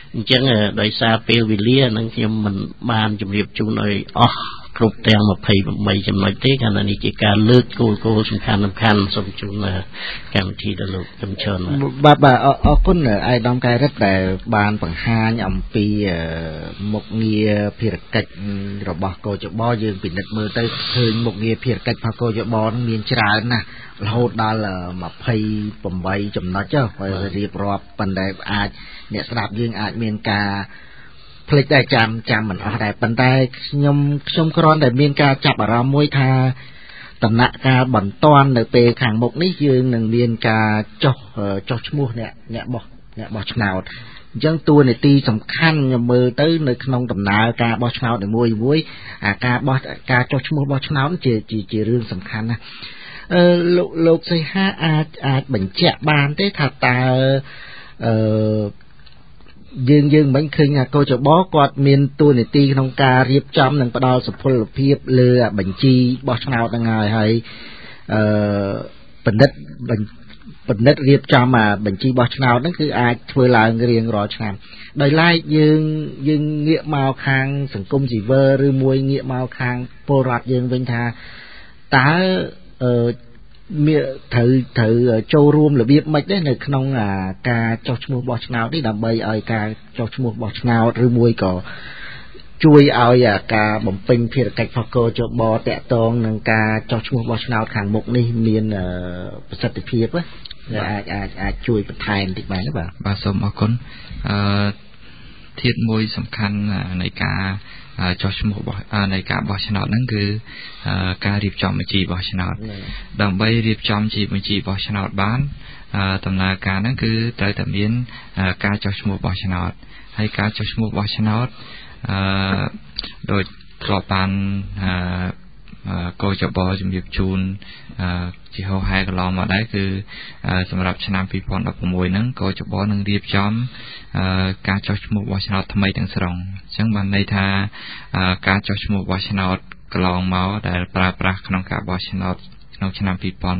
អញ្ចឹងដោយសារពេលវេលានឹងខ្ញុំមិនបានជម្រាបជូនឲ្យអស់គ្រប់ទាំងยี่สิบแปดចំណុចទេകാരണംនេះជាការលើកគោលគោលសំខាន់សំខាន់សូមជូនកម្មវិធីដល់លោកខ្ញុំច្រើនបាទបាទអរគុណអាយដាមកែរិទ្ធដែលបានបង្ហាញអំពីមុខងារភារកិច្ចរបស់កោចបយើងពិនិត្យមើលទៅឃើញមុខងារភារកិច្ចរបស់កោចបនឹងមានច្រើនណាស់រហូតដល់ยี่สิบแปดចំណុចហើយរៀបរាប់ប៉ុន្តែអាចអ្នកស្ដាប់យើងអាចមានការភ្លេចដែរចាំចាំមិនអស់ដែរប៉ុន្តែខ្ញុំខ្ញុំគ្រាន់តែមានការចាប់អារម្មណ៍មួយថាដំណាក់កាលបន្ទាន់នៅពេលខាងមុខនេះយើងនឹងមានការចុះចុះឈ្មោះអ្នកអ្នកបោះអ្នកបោះឆ្នោតអញ្ចឹងតួនាទីសំខាន់ខ្ញុំមើលទៅនៅក្នុងដំណើរការបោះឆ្នោតនីមួយមួយអាការបោះការចុះឈ្មោះបោះឆ្នោតជាជារឿងសំខាន់ណាស់អឺលោកលោកសីហាអាចអាចបញ្ជាក់បានទេថាតើអឺយើងយើងមិនឃើញថាកោចបគាត់មានតួនាទីក្នុងការរៀបចំនិងផ្ដល់សុពលភាពលើបញ្ជីបោះឆ្នោតហ្នឹងហើយហើយអឺបណ្ឌិតបណ្ឌិតរៀបចំអាបញ្ជីបោះឆ្នោតហ្នឹងគឺអាចធ្វើឡើងរៀងរាល់ឆ្នាំដោយឡែកយើងយើងងាកមកខាងសង្គមស៊ីវិលឬមួយងាកមកខាងពលរដ្ឋយើងវិញថាតើអឺមានត្រូវត្រូវចូលរួមរបៀបម៉េចដែរនៅក្នុងការចុះឈ្មោះបោះឆ្នោតនេះដើម្បីឲ្យការចុះឈ្មោះបោះឆ្នោតឬមួយក៏ជួយឲ្យការបំពេញភារកិច្ចរបស់កោចបតាក់ទងនឹងការចុះឈ្មោះបោះឆ្នោតខាងមុខនេះមានប្រសិទ្ធភាពណាអាចអាចអាចជួយបន្ថែមតិចបានទេបាទបាទសូមអរគុណអឺធាតុមួយសំខាន់នៃការចុះឈ្មោះនៃការបោះឆ្នោតហ្នឹងគឺការរៀបចំបញ្ជីបោះឆ្នោតដើម្បីរៀបចំជាបញ្ជីបោះឆ្នោតបានដំណើរការហ្នឹងគឺត្រូវតែមានការចុះឈ្មោះបោះឆ្នោតហើយការចុះឈ្មោះបោះឆ្នោតអឺដោយធ្លាប់បានកោចបជំរាបជូនជាហោហែកន្លងមកដែរគឺសម្រាប់ឆ្នាំยี่สิบสิบหกហ្នឹងកោចបនឹងរៀបចំការចុះឈ្មោះបោះឆ្នោតថ្មីទាំងស្រុងអញ្ចឹងបានន័យថាការចុះឈ្មោះបោះឆ្នោតកន្លងមកដែលប្រើប្រាស់ក្នុងការបោះឆ្នោតក្នុងឆ្នាំยี่สิบสิบสาม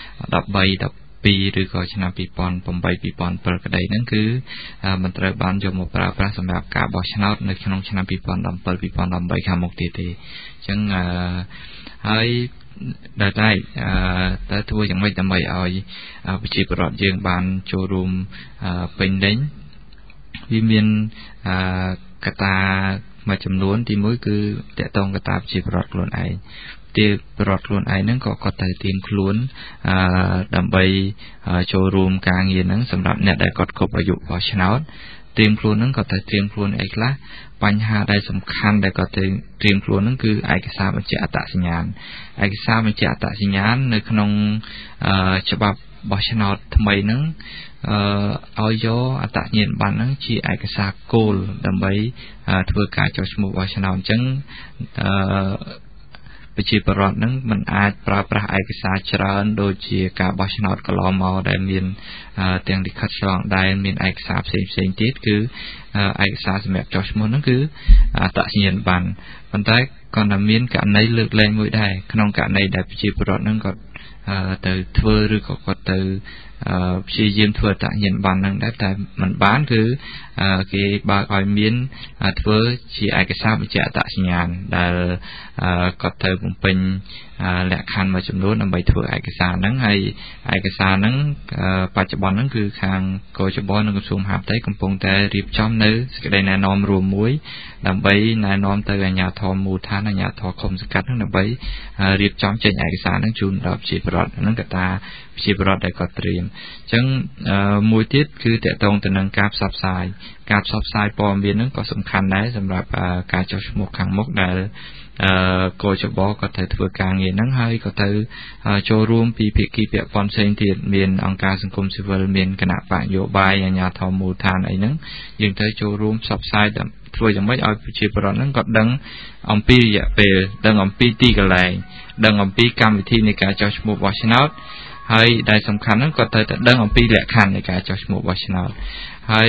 12 12ឬក៏ឆ្នាំยี่สิบสิบแปด ยี่สิบสิบเจ็ดក្តីហ្នឹងគឺមិនត្រូវបានយកមកប្រើប្រាស់សម្រាប់ការបោះឆ្នោតនៅក្នុងឆ្នាំยี่สิบสิบเจ็ด ยี่สิบสิบแปด ខាងមុខទៀតទេអញ្ចឹងហើយដែលតែតែធ្វើយ៉ាងម៉េចដើម្បីឲ្យប្រជាពលរដ្ឋយើងបានចូលរួមពេញលេញវាមានកត្តាមួយចំនួនទីមួយគឺតកតងកត្តាប្រជាពលរដ្ឋខ្លួនឯងទីពលរដ្ឋខ្លួនឯងហ្នឹងក៏គាត់ត្រូវត្រៀមខ្លួនដើម្បីចូលរួមការងារហ្នឹងសម្រាប់អ្នកដែលគាត់គ្រប់អាយុបោះឆ្នោតត្រៀមខ្លួនហ្នឹងក៏ត្រូវត្រៀមខ្លួនអីខ្លះបញ្ហាដែលសំខាន់ដែលគាត់ត្រូវត្រៀមខ្លួនហ្នឹងគឺឯកសារបញ្ជាក់អត្តសញ្ញាណឯកសារបញ្ជាក់អត្តសញ្ញាណនៅក្នុងច្បាប់បោះឆ្នោតថ្មីហ្នឹងអឺឲ្យយកអត្តសញ្ញាណប័ណ្ណហ្នឹងជាឯកសារគោលដើម្បីធ្វើការចុះឈ្មោះបោះឆ្នោតអញ្ចឹងអឺប្រជាពលរដ្ឋនឹងមិនអាចប្រើប្រាស់ឯកសារច្រើនដូចជាការបោះឆ្នោតកន្លងមកដែលមានទាំងលិខិតឆ្លងដែនមានឯកសារផ្សេងផ្សេងទៀតគឺឯកសារសម្រាប់ចុះឈ្មោះហ្នឹងគឺអត្តសញ្ញាណប័ណ្ណប៉ុន្តែក៏តែមានករណីលើកលែងមួយដែរក្នុងករណីដែលប្រជាពលរដ្ឋហ្នឹងគាត់ទៅធ្វើឬក៏គាត់ទៅព្យាយាមធ្វើអត្តសញ្ញាណប័ណ្ណហ្នឹងដែរតែមិនបានគឺគេបើកឲ្យមានធ្វើជាឯកសារបញ្ជាក់អត្តសញ្ញាណដែលគាត់ត្រូវបំពេញលក្ខខណ្ឌមួយចំនួនដើម្បីធ្វើឯកសារហ្នឹងហើយឯកសារហ្នឹងបច្ចុប្បន្នហ្នឹងគឺខាងកោចបនិងក្រសួងមហាផ្ទៃកំពុងតែរៀបចំនៅសេចក្តីណែនាំរួមមួយដើម្បីណែនាំទៅអាជ្ញាធរមូលដ្ឋានអាជ្ញាធរឃុំសង្កាត់ហ្នឹងដើម្បីរៀបចំចេញឯកសារហ្នឹងជូនដល់ប្រជាពលរដ្ឋហ្នឹងកត្តាប្រជាពលរដ្ឋដែលគាត់ត្រៀមអញ្ចឹងមួយទៀតគឺតកតងទៅនឹងការផ្សព្វផ្សាយការផ្សព្វផ្សាយព័ត៌មានហ្នឹងក៏សំខាន់ដែរសម្រាប់ការចុះឈ្មោះខាងមុខដែលអឺកោចបក៏ត្រូវធ្វើការងារហ្នឹងហើយក៏ទៅចូលរួមពីភាគីពាក់ព័ន្ធផ្សេងទៀតមានអង្គការសង្គមស៊ីវិលមានគណៈបកនយោបាយអាជ្ញាធរមូលដ្ឋានអីហ្នឹងយើងត្រូវចូលរួមផ្សព្វផ្សាយធ្វើយ៉ាងម៉េចឲ្យប្រជាពលរដ្ឋហ្នឹងក៏ដឹងអំពីរយៈពេលដឹងអំពីទីកន្លែងដឹងអំពីកម្មវិធីនៃការចុះឈ្មោះបោះឆ្នោតហើយដែលសំខាន់ហ្នឹងក៏ត្រូវតែដឹងអំពីលក្ខខណ្ឌនៃការចុះឈ្មោះបោះឆ្នោតហើយ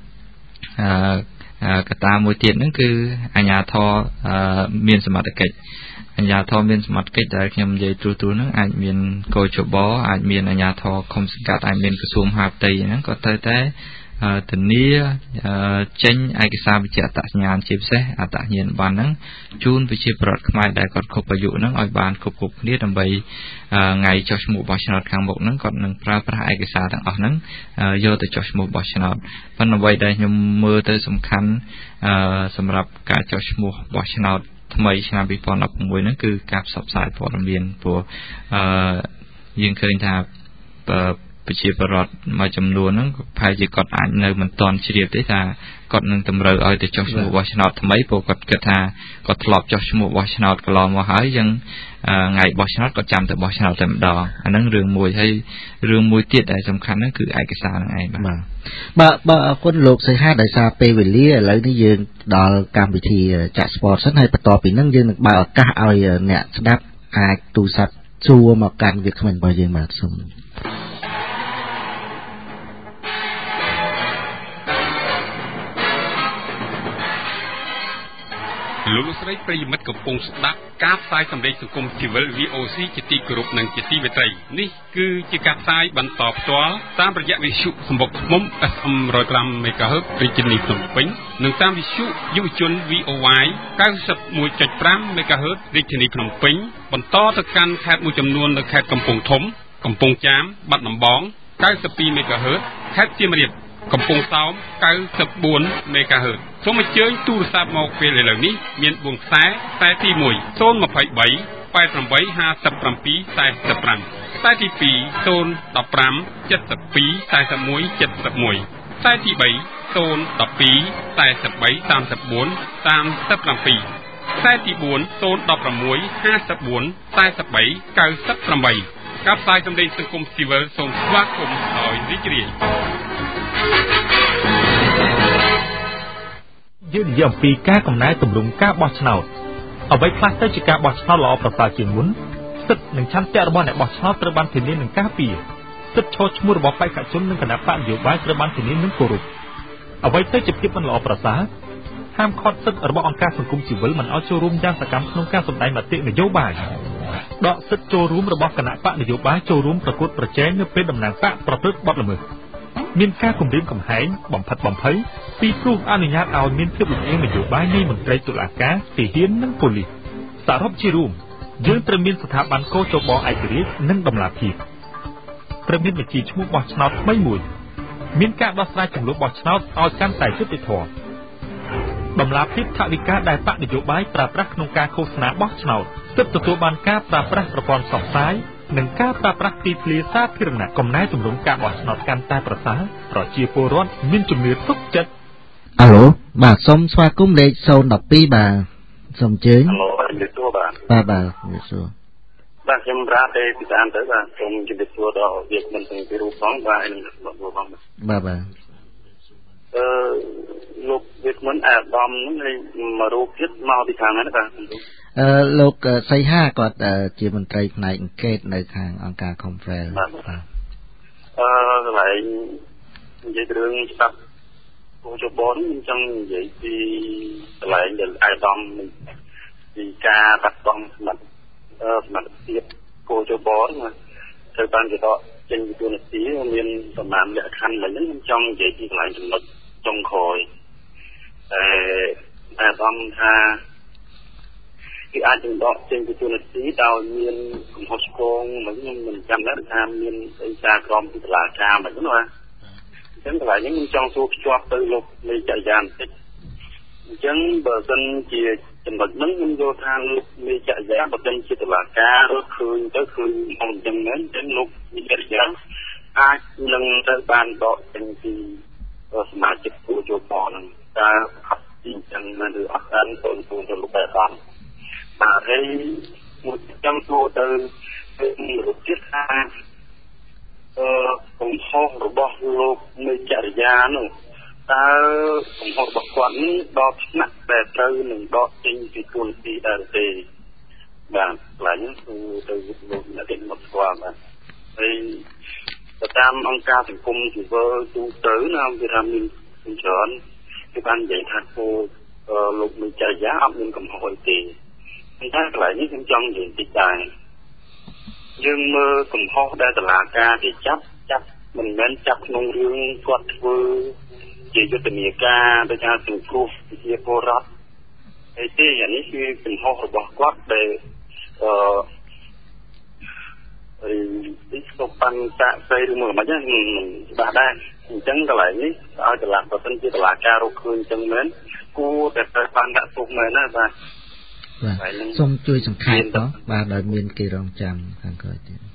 អឺកត្តាមួយទៀតហ្នឹងគឺអាជ្ញាធរមានសមត្ថកិច្ចអាជ្ញាធរមានសមត្ថកិច្ចដែលខ្ញុំនិយាយទូទៅហ្នឹងអាចមានកោចបអាចមានអាជ្ញាធរឃុំសង្កាត់អាចមានក្រសួងមហាផ្ទៃហ្នឹងក៏ត្រូវតែធានាចេញឯកសារវិជ្ជាអត្តសញ្ញាណជាពិសេសអត្តសញ្ញាណប័ណ្ណហ្នឹងជូនប្រជាពលរដ្ឋខ្មែរដែលគាត់គ្រប់អាយុហ្នឹងឲ្យបានគ្រប់គ្រប់គ្នាដើម្បីថ្ងៃចុះឈ្មោះបោះឆ្នោតខាងមុខហ្នឹងគាត់នឹងប្រើប្រាស់ឯកសារទាំងអស់ហ្នឹងយកទៅចុះឈ្មោះបោះឆ្នោតប៉ុន្តែអ្វីដែលខ្ញុំមើលទៅសំខាន់សម្រាប់ការចុះឈ្មោះបោះឆ្នោតថ្មីឆ្នាំtwo thousand sixteenហ្នឹងគឺការផ្សព្វផ្សាយព័ត៌មានព្រោះយើងឃើញថាប្រជាពលរដ្ឋមួយចំនួនហ្នឹងប្រហែលជាគាត់អាចនៅមិនទាន់ជ្រាបទេថាគាត់នឹងតម្រូវឲ្យទៅចុះឈ្មោះបោះឆ្នោតថ្មីព្រោះគាត់គិតថាគាត់ធ្លាប់ចុះឈ្មោះបោះឆ្នោតកន្លងមកហើយអញ្ចឹងថ្ងៃបោះឆ្នោតគាត់ចាំតែបោះឆ្នោតតែម្ដងអាហ្នឹងរឿងមួយហើយរឿងមួយទៀតដែលសំខាន់ហ្នឹងគឺឯកសារហ្នឹងឯងបាទបាទបាទអរគុណលោកសីហាដោយសារពេលវេលាឥឡូវនេះយើងដល់កម្មវិធីចាក់ស្ពតសិនហើយបន្ទាប់ពីហ្នឹងយើងនឹងបើកឱកាសឲ្យអ្នកស្ដាប់អាចទូរស័ព្ទសួរមកកាន់វាគ្មិនរបស់យើងបាទសូមលោកលោកស្រីប្រិយមិត្តកំពុងស្ដាប់ការផ្សាយសម្លេងសង្គមស៊ីវិល V O C ជាទីគោរពនិងជាទីមេត្រីនេះគឺជាការផ្សាយបន្តផ្ទាល់តាមរយៈវិទ្យុសម្បុកឃុំ F M one oh five MHz រាជធានីភ្នំពេញនិងតាមវិទ្យុយុវជន V O Y ninety-one point five MHz រាជធានីភ្នំពេញបន្តទៅកាន់ខេត្តមួយចំនួននៅខេត្តកំពង់ធំកំពង់ចាមបាត់ដំបងninety-two MHz ខេត្តសៀមរាបកំពង់សោមninety-four MHz សូមអញ្ជើញទូរស័ព្ទមកពេលឥឡូវនេះមានfourខ្សែខ្សែទីone zero two three eight eight five seven four fiveខ្សែទីtwo zero one five seven two four one seven one seven oneខ្សែទីthree zero one two four three three three four three sevenខ្សែទីfour zero one six five four four three nine eightការផ្សាយសម្លេងសង្គមស៊ីវិលសូមស្វាគមន៍ឲ្យរីករាយយើងនិយាយអំពីការកំណែទម្រង់ការបោះឆ្នោតអ្វីខ្លះទៅជាការបោះឆ្នោតល្អប្រសើរជាងមុនសិទ្ធិនិងឆន្ទៈរបស់អ្នកបោះឆ្នោតត្រូវបានធានានិងការពារសិទ្ធិឈរឈ្មោះរបស់បេក្ខជននិងគណៈបកនយោបាយត្រូវបានធានានិងគោរពអ្វីទៅជាភាពមិនល្អប្រសើរហាមឃាត់សិទ្ធិរបស់អង្គការសង្គមស៊ីវិលមិនឲ្យចូលរួមយ៉ាងសកម្មក្នុងការសម្ដែងមតិនយោបាយដកសិទ្ធិចូលរួមរបស់គណៈបកនយោបាយចូលរួមប្រកួតប្រជែងនៅពេលតំណាងបកប្រព្រឹត្តបទល្មើសមានការគំរាមកំហែងបំផិតបំភ័យពីព្រោះអនុញ្ញាតឲ្យមានភាពលំអៀងនយោបាយនៃមន្ត្រីតុលាការទាហាននិងប៉ូលីសសរុបជារួមយើងត្រូវមានស្ថាប័នកោជបឯករាជ្យនិងតម្លាភាពត្រូវមានបញ្ជីឈ្មោះបោះឆ្នោតថ្មីមួយមានការដោះស្រាយចំនួនបោះឆ្នោតឲ្យកាន់តែយុត្តិធម៌តម្លាភាពថវិកាដែលបកនយោបាយប្រើប្រាស់ក្នុងការឃោសនាបោះឆ្នោតទើបទទួលបានការប្រើប្រាស់ប្រព័ន្ធផ្សព្វផ្សាយនិងការប្រើប្រាស់ទីធ្លាសាធារណៈកំណែទម្រង់ការបោះឆ្នោតកាន់តែប្រសើរប្រជាពលរដ្ឋមានជំនឿទុកចិត្តអាឡូបាទសូមស្វាគមន៍លេខzero one twoបាទសូមអញ្ជើញអាឡូជំរាបសួរបាទបាទបាទជំរាបសួរបាទខ្ញុំប្រាទេពីស្អានទៅបាទសូមជំរាបសួរដល់វាគ្មិនទាំងពីររូបផងបាទនិងបងប្អូនផងបាទបាទអឺលោកវាគ្មិនអាដាមនេះមករូបទៀតមកពីខាងណាបាទអឺលោកសីហាគាត់ជាមន្ត្រីផ្នែកអង្កេតនៅខាងអង្គការ Confrel បាទអឺកន្លែងនិយាយរឿងច្បាប់គោចបនខ្ញុំចង់និយាយពីកន្លែងដែលអាដាមពីការបាត់បង់សមត្ថអឺសមត្ថភាពគោចបនត្រូវបានគេដកចេញពីទូនាទីមានប្រមាណលក្ខខណ្ឌឡើយខ្ញុំចង់និយាយពីកន្លែងចំណុចចុងក្រោយអឺអាដាមថាគឺអាចនឹងដកចេញពីទូនាទីដោយមានកំហុសឆ្គងមិនខ្ញុំមិនចាំដែរថាមានឯកសារក្រមពីតុលាការមិនហ្នឹងណាអញ្ចឹងកន្លែងនេះខ្ញុំចង់សួរភ្ជាប់ទៅលោកមេចរិយាបន្តិចអញ្ចឹងបើសិនជាចំណុចហ្នឹងខ្ញុំយល់ថាលោកមេចរិយាបើសិនជាតុលាការរកឃើញទៅឃើញអញ្ចឹងមែនអញ្ចឹងលោកមេចរិយាអាចនឹងត្រូវបានដកចេញពីសមាជិកគូជបហ្នឹងតើអត់ទីអញ្ចឹងមែនឬអត់បានទៅទៅលោកបែបបានបាទហើយមួយចាំសួរទៅរូបទៀតថាអឺកំហុសរបស់លោកមេចរិយានោះតើកំហុសរបស់គាត់នេះដល់ថ្នាក់ដែលត្រូវនឹងដកចេញពីទូនាទីដែរទេបាទខ្លាញ់គឺទៅលោកអ្នកទាំងមកស្គាល់បាទហើយទៅតាមអង្គការសង្គមស៊ីវិលទូទៅណាវាថាមានច្រើនគឺបាននិយាយថាគោលោកមេចរិយាអត់មានកំហុសអីទេតែកន្លែងនេះខ្ញុំចង់និយាយតិចដែរយើងមើលកំហុសដែលតុលាការគេចាប់ចាប់មិនមែនចាប់ក្នុងរឿងគាត់ធ្វើជាយុទ្ធនាការដោយការសង្គ្រោះជាពលរដ្ឋអីទេអានេះគឺកំហុសរបស់គាត់ដែលអឺអីទីស្គប់បានតាក់ស្អីឬមកមិនហ្នឹងបាទដែរអញ្ចឹងកន្លែងនេះឲ្យតឡាបើសិនជាតឡាការរកឃើញអញ្ចឹងមែនគួរតែត្រូវបានដាក់ទុកមែនណាបាទបាទសូមជួយសង្ខេបទៅបាទដោយមានគេរងចាំខាងក្រោយទៀត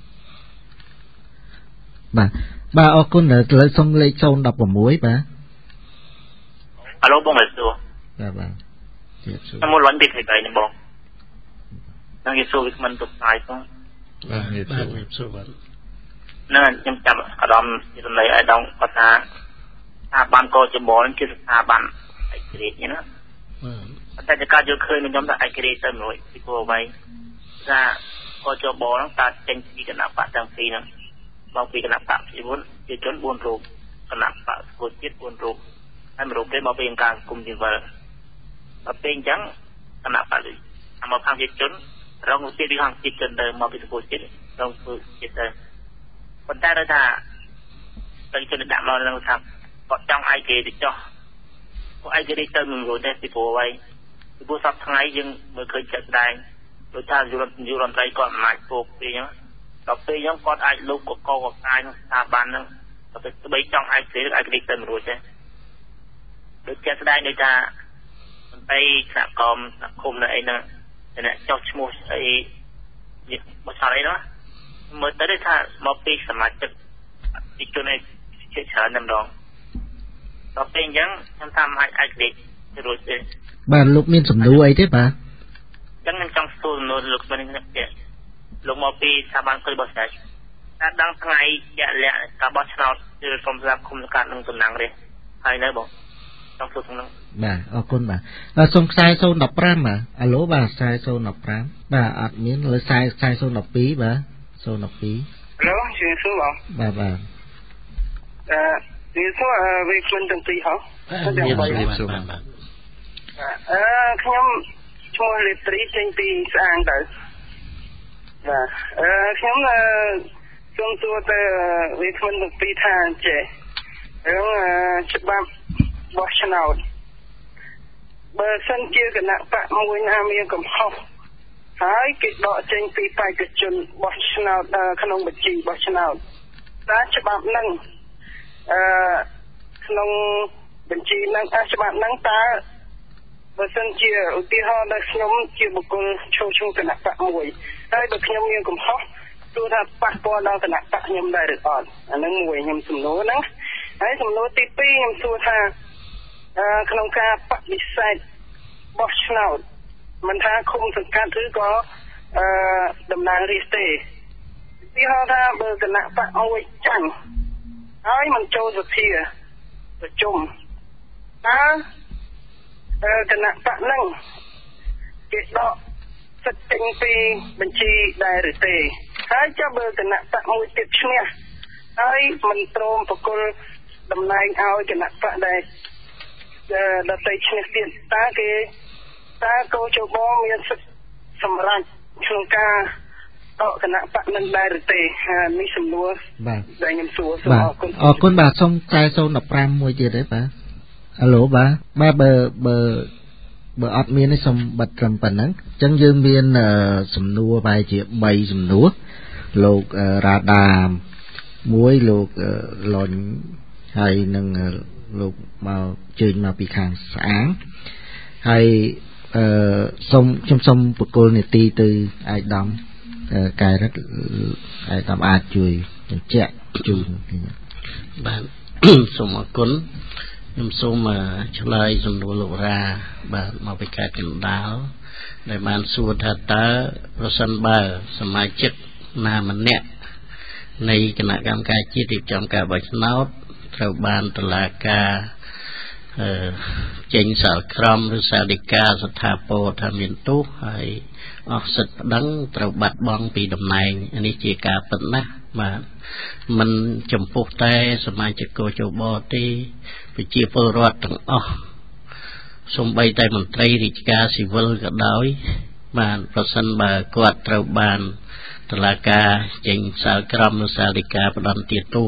បាទបាទអរគុណលើសូមលេខศูนย์หกหกបាទអាឡូបងមកសួរបាទបាទទៀតសួរខ្ញុំមកលន់ពីថ្ងៃនេះបងនឹងគេសួរវាមិនទុកផ្សាយផងបាទបាទសួរបាទណាខ្ញុំចាំអាដាមនិយាយឲ្យអាដាមគាត់ថាស្ថាប័នកោចបលគឺស្ថាប័នឯករាជ្យណាបាទតែការយកឃើញខ្ញុំថាឯករាជ្យទៅមួយពីព្រោះអ្វីថាកោចបលហ្នឹងតាចេញពីគណៈបកទាំងពីរហ្នឹងមកពីគណៈបកជីវិតជាជនបួនរូបគណៈបកស្គូជាតិបួនរូបហើយមួយរូបគេមកពីអង្គការសង្គមស៊ីវិលដល់ពេលអញ្ចឹងគណៈបកអាមកខាងជាជនរងទីពីខាងជាជនទៅមកពីសង្គមជាតិរងធ្វើជាតិទៅប៉ុន្តែដល់ថាទៅជនដាក់មកនឹងថាគាត់ចង់ឯករាជ្យទៅចោះគាត់ឯករាជ្យទៅមិនរួចទេពីព្រោះអ្វីពីព្រោះសប្តាហ៍ថ្ងៃយើងមើលឃើញចិត្តដែរដូចថាយុរដ្ឋយុរដ្ឋត្រីគាត់អំណាចពោកពីអញ្ចឹងដល់ពេលអញ្ចឹងគាត់អាចលុបកកកកាយនឹងស្ថាប័នហ្នឹងទៅស្បីចង់ឯករាជ្យឯករាជ្យទៅមិនរួចទេដូចជាស្ដែងដូចថាមន្ត្រីសហគមន៍សង្គមនៅអីហ្នឹងអ្នកចោះឈ្មោះអីបោះឆ្នោតអីនោះមើលទៅថាមកពីសមាជិកទីជនឯជាច្រើនតែម្ដងដល់ពេលអញ្ចឹងខ្ញុំថាមិនអាចឯករាជ្យទៅរួចទេបាទលោកមានសំណួរអីទេបាទអញ្ចឹងខ្ញុំចង់សួរសំណួរលោកស្មីនេះទៀតលោកមកពីស្ថាប័នគយបោះឆ្នោតតែដល់ថ្ងៃជាក់លាក់ការបោះឆ្នោតគឺសូមសម្រាប់គុំសង្កាត់នឹងតំណាងរាស្ត្រហើយនៅបងចង់សួរក្នុងបាទអរគុណបាទបាទសូមខ្សែศูนย์หกห้าបាទអាឡូបាទខ្សែศูนย์หกห้าបាទអត់មានលើខ្សែខ្សែศูนย์หกสองបាទศูนย์หกสองអាឡូជឿសួរបងបាទបាទអឺវាសួរវាខ្លួនទាំងពីរហ៎មានមានសួរបាទអឺខ្ញុំឈ្មោះលេត្រីចេញពីស្អាងទៅបាទអឺខ្ញុំសូមសួរទៅវាខ្លួនទាំងពីរថាចេះរឿងច្បាប់បោះឆ្នោតបើសិនជាគណៈបកមួយណាមានកំហុសហើយគេដកចេញពីបេក្ខជនបោះឆ្នោតក្នុងបញ្ជីបោះឆ្នោតតែច្បាប់ហ្នឹងអឺក្នុងបញ្ជីហ្នឹងច្បាប់ហ្នឹងតើបើសិនជាឧទាហរណ៍ដល់ខ្ញុំជាបុគ្គលចូលឈ្មោះគណៈបកមួយហើយបើខ្ញុំមានកំហុសទោះថាប៉ះពាល់ដល់គណៈបកខ្ញុំដែរឬអត់អាហ្នឹងមួយខ្ញុំសំណួរហ្នឹងហើយសំណួរទីពីរខ្ញុំសួរថាអឺក្នុងការបដិសេធបោះឆ្នោតមិនថាឃុំសង្កាត់ឬក៏អឺតំណាងរាស្ត្រទេពីហៅថាបើគណៈបកមួយចាញ់ហើយមិនចូលសភាប្រជុំតើអឺគណៈបកហ្នឹងគេដកសិទ្ធិចេញពីបញ្ជីដែរឬទេហើយចុះបើគណៈបកមួយទៀតឈ្នះហើយមិនព្រមប្រគល់តំណែងឲ្យគណៈបកដែរដតៃឈ្នះទៀតតើគេតើកោជបមានសិទ្ធិសម្រាប់ក្នុងការដកគណៈបកនឹងដែរឬទេនេះសំណួរបាទដែលខ្ញុំសួរសូមអរគុណអរគុណបាទសូមខ្សែศูนย์หกห้าមួយទៀតទេបាទអាឡូបាទបាទបើបើបើអត់មានទេសូមបិទត្រឹមប៉ុណ្ណឹងអញ្ចឹងយើងមានសំណួរបែរជាបីសំណួរលោករ៉ាដាមួយលោកលុញហើយនឹងលោកមកជើញមកពីខាងស្អាងហើយអឺសូមខ្ញុំសូមបកគលនីតិទៅអាយដាមកែរិទ្ធអាយដាមអាចជួយបញ្ជាក់ជូនបាទសូមអរគុណខ្ញុំសូមឆ្លើយសំណួរលោករ៉ាបាទមកពីខេត្តកណ្ដាលដែលបានសួរថាតើប្រសិនបើសមាជិកណាម្នាក់នៃគណៈកម្មការជាតិរៀបចំការបោះឆ្នោតត្រូវបានតុលាការអឺចេញសាលក្រមឬសាលដីកាស្ថាពរថាមានទោសហើយអស់សិទ្ធិប្តឹងត្រូវបាត់បង់ពីតំណែងនេះជាការពិតណាស់បាទមិនចំពោះតែសមាជិកកោជបទេប្រជាពលរដ្ឋទាំងអស់សូម្បីតែមន្ត្រីរាជការស៊ីវិលក៏ដោយបាទប្រសិនបើគាត់ត្រូវបានតុលាការចេញសាលក្រមឬសាលដីកាផ្តន្ទាទោសហ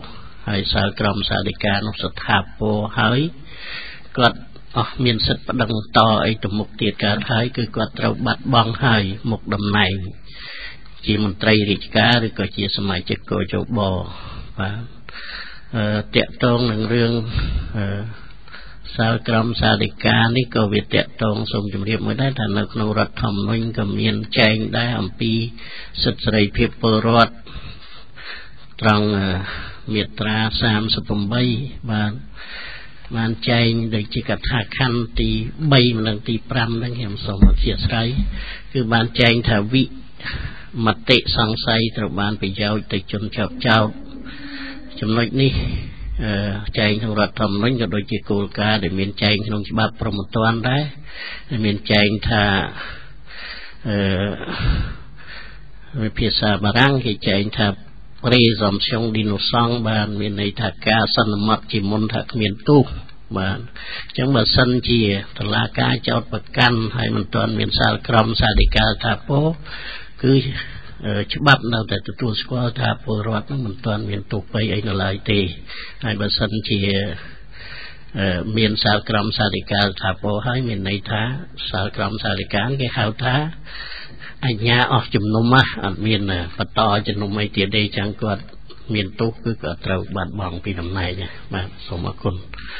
ហើយសាលក្រមសាធិការនោះស្ថាពរហើយគាត់អស់មានសិទ្ធិប្តឹងតអីទៅមុខទៀតកើតហើយគឺគាត់ត្រូវបាត់បង់ហើយមុខតំណែងជាមន្ត្រីរាជការឬក៏ជាសមាជិកកោជបបាទអឺតាក់ទងនឹងរឿងអឺសាលក្រមសាធិការនេះក៏វាតាក់ទងសូមជម្រាបមួយដែរថានៅក្នុងរដ្ឋធម្មនុញ្ញក៏មានចែងដែរអំពីសិទ្ធិសេរីភាពពលរដ្ឋត្រង់មាត្រាសាមសិបប្រាំបាទបានចែងដូចជាកថាខណ្ឌទីបីនិងទីប្រាំហ្នឹងខ្ញុំសូមអធិស្ឋានគឺបានចែងថាវិមតិសង្ស័យត្រូវបានប្រយោជន៍ទៅជនជាប់ចោទចំណុចនេះចែងក្នុងរដ្ឋធម្មនុញ្ញក៏ដូចជាគោលការណ៍ដែលមានចែងក្នុងច្បាប់ព្រហ្មទណ្ឌដែរមានចែងថាអឺភាសាបារាំងគេចែងថាpresumption d'innocence បានមានន័យថាការសន្មត់ជាមុនថាគ្មានទោសបាទអញ្ចឹងបើសិនជាតុលាការចោទប្រកាន់ហើយមិនទាន់មានសាលក្រមសាធិការថាពោគឺច្បាប់នៅតែទទួលស្គាល់ថាពលរដ្ឋនឹងមិនទាន់មានទោសបីអីនៅឡើយទេហើយបើសិនជាមានសាលក្រមសាធិការថាពោហើយមានន័យថាសាលក្រមសាធិការគេហៅថាអញ្ញាអស់ជំនុំអត់មានបន្តជំនុំអីទៀតទេចឹងគាត់មានទោសគឺគាត់ត្រូវបាត់បង់ពីតំណែងបាទសូមអរគុណ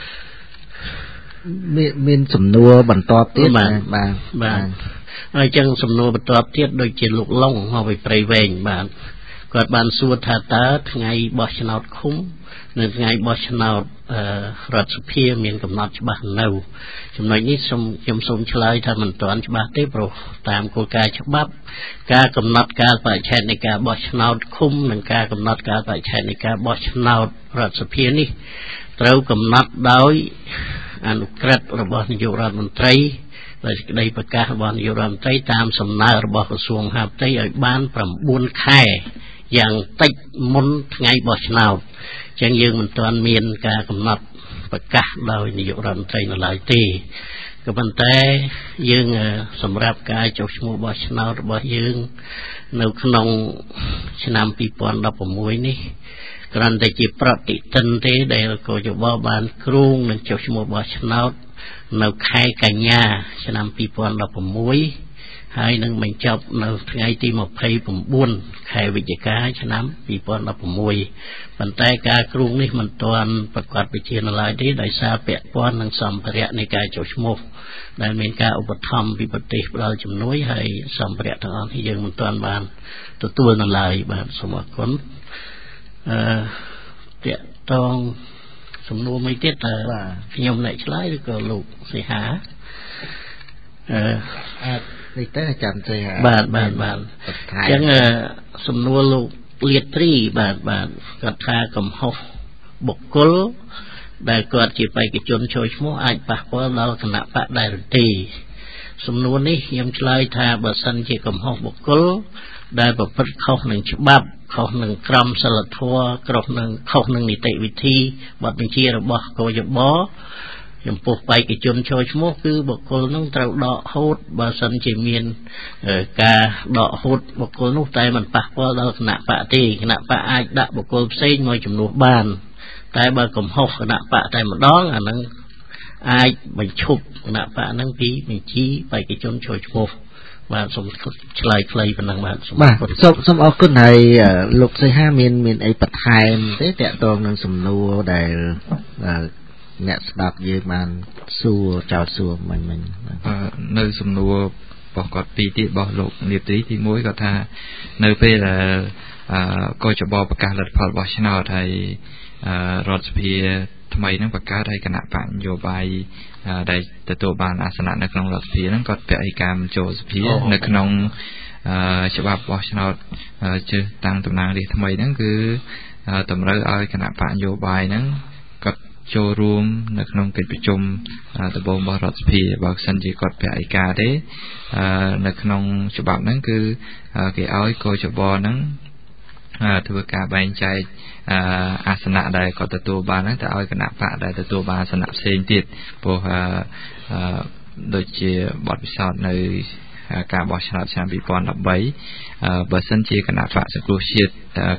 មានមានសំណួរបន្តទៀតបាទបាទបាទហើយចឹងសំណួរបន្តទៀតដូចជាលោកឡុងមកពីព្រៃវែងបាទគាត់បានសួរថាតើថ្ងៃបោះឆ្នោតឃុំនៅថ្ងៃបោះឆ្នោតរដ្ឋសភាមានកំណត់ច្បាស់នៅចំណុចនេះសូមខ្ញុំសូមឆ្លើយថាមិនទាន់ច្បាស់ទេព្រោះតាមគោលការណ៍ច្បាប់ការកំណត់កាលបរិច្ឆេទនៃការបោះឆ្នោតឃុំនិងការកំណត់កាលបរិច្ឆេទនៃការបោះឆ្នោតរដ្ឋសភានេះត្រូវកំណត់ដោយអនុក្រឹត្យរបស់នាយករដ្ឋមន្ត្រីដោយសេចក្តីប្រកាសរបស់នាយករដ្ឋមន្ត្រីតាមសំណើរបស់ក្រសួងមហាផ្ទៃឲ្យបាន៩ខែយ៉ាងតិចមុនថ្ងៃបោះឆ្នោតចឹងយើងមិនទាន់មានការកំណត់ប្រកាសដោយនាយករដ្ឋមន្ត្រីនៅឡើយទេក៏ប៉ុន្តែយើងសម្រាប់ការចុះឈ្មោះបោះឆ្នោតរបស់យើងនៅក្នុងឆ្នាំពីរពាន់ដប់ប្រាំមួយនេះគ្រាន់តែជាប្រតិទិនទេដែលកោជបបានគ្រោងនឹងចុះឈ្មោះបោះឆ្នោតនៅខែកញ្ញាឆ្នាំពីរពាន់ដប់ប្រាំមួយហើយនឹងបញ្ចប់នៅថ្ងៃទីម្ភៃ៩ខែវិច្ឆិកាឆ្នាំពីរពាន់ដប់ប្រាំមួយប៉ុន្តែការគ្រោងនេះមិនទាន់ប្រកាសវិជានៅឡើយទេដោយសារពាក់ព័ន្ធនឹងសម្ភារៈនៃការចុះឈ្មោះដែលមានការឧបត្ថម្ភពីប្រទេសផ្ដល់ជំនួយហើយសម្ភារៈទាំងអស់នេះយើងមិនទាន់បានទទួលនៅឡើយបាទសូមអរគុណអឺតាក់ទងសំណួរមួយទៀតតើខ្ញុំអ្នកឆ្លើយឬក៏លោកសីហាអឺអាចនេះទៅអាចារ្យទេបាទបាទបាទអញ្ចឹងសំណួរលោកលាត្រីបាទបាទគាត់ថាកំហុសបុគ្គលដែលគាត់ជាបេក្ខជនចូលឈ្មោះអាចប៉ះពាល់ដល់គណៈបកដែរឬទេសំណួរនេះខ្ញុំឆ្លើយថាបើសិនជាកំហុសបុគ្គលដែលប្រព្រឹត្តខុសនឹងច្បាប់ខុសនឹងក្រមសីលធម៌ខុសនឹងខុសនឹងនីតិវិធីបទបញ្ជារបស់កោជបចំពោះបេក្ខជនចូលឈ្មោះគឺបុគ្គលនោះត្រូវដកហូតបើសិនជាមានការដកហូតបុគ្គលនោះតែមិនប៉ះពាល់ដល់គណៈបកទេគណៈបកអាចដាក់បុគ្គលផ្សេងមកជំនួសបានតែបើកំហុសគណៈបកតែម្ដងអានឹងអាចបញ្ឈប់គណៈបកហ្នឹងពីបញ្ជីបេក្ខជនចូលឈ្មោះបាទសូមឆ្លើយខ្លីប៉ុណ្ណឹងបាទសូមសូមសូមអរគុណហើយលោកសីហាមានមានអីបន្ថែមទេតាក់ទងនឹងសំណួរដែលអ្នកស្ដាប់យើងបានសួរចោទសួរមិញមិញនៅសំណួររបស់គាត់ពីរទៀតរបស់លោកលាត្រីទីមួយគាត់ថានៅពេលដែលកោជបប្រកាសលទ្ធផលបោះឆ្នោតហើយរដ្ឋសភាថ្មីហ្នឹងបង្កើតឲ្យគណៈបកនយោបាយដែលទទួលបានអាសនៈនៅក្នុងរដ្ឋសភាហ្នឹងគាត់ពាក់ឯកការចូលសភានៅក្នុងច្បាប់បោះឆ្នោតជើតាំងតំណាងរាស្ត្រថ្មីហ្នឹងគឺតម្រូវឲ្យគណៈបកនយោបាយហ្នឹងគាត់ចូលរួមនៅក្នុងកិច្ចប្រជុំដំបូងរបស់រដ្ឋសភាបើមិនសិនជាគាត់ពាក់ឯកការទេនៅក្នុងច្បាប់ហ្នឹងគឺគេឲ្យកោជបហ្នឹងធ្វើការបែងចែកអាសនៈដែលគាត់ទទួលបានហ្នឹងទៅឲ្យគណៈបកដែលទទួលបានអាសនៈផ្សេងទៀតព្រោះដូចជាបទពិសោធន៍នៅការបោះឆ្នោតឆ្នាំពីរពាន់ដប់បីបើសិនជាគណៈបកសង្គ្រោះជាតិគាត់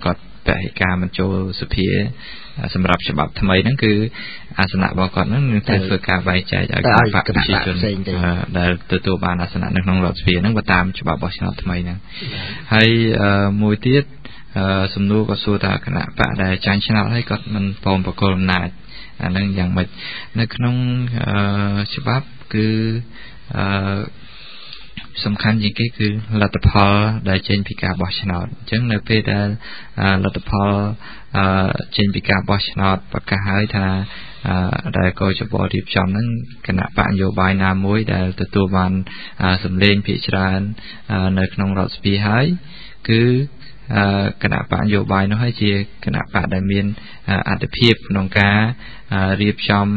ពហិការមិនចូលសភាសម្រាប់ច្បាប់ថ្មីហ្នឹងគឺអាសនៈរបស់គាត់ហ្នឹងនឹងតែធ្វើការបែងចែកឲ្យគណៈបកប្រជាជនដែលទទួលបានអាសនៈនៅក្នុងរដ្ឋសភាហ្នឹងបើតាមច្បាប់បោះឆ្នោតថ្មីហ្នឹងហើយមួយទៀតសំណួរក៏សួរថាគណៈបកដែលចាញ់ឆ្នោតហើយគាត់មិនព្រមប្រគល់អំណាចអាហ្នឹងយ៉ាងម៉េចនៅក្នុងច្បាប់គឺអឺសំខាន់ជាងគេគឺលទ្ធផលដែលចេញពីការបោះឆ្នោតអញ្ចឹងនៅពេលដែលលទ្ធផលចេញពីការបោះឆ្នោតប្រកាសហើយថាដែលកោជបរៀបចំហ្នឹងគណៈបកនយោបាយណាមួយដែលទទួលបានសម្លេងភាគច្រើននៅក្នុងរដ្ឋសភាហើយគឺគណៈបកនយោបាយនោះហើយជាគណៈបកដែលមានអធិភាពក្នុងការរៀបចំ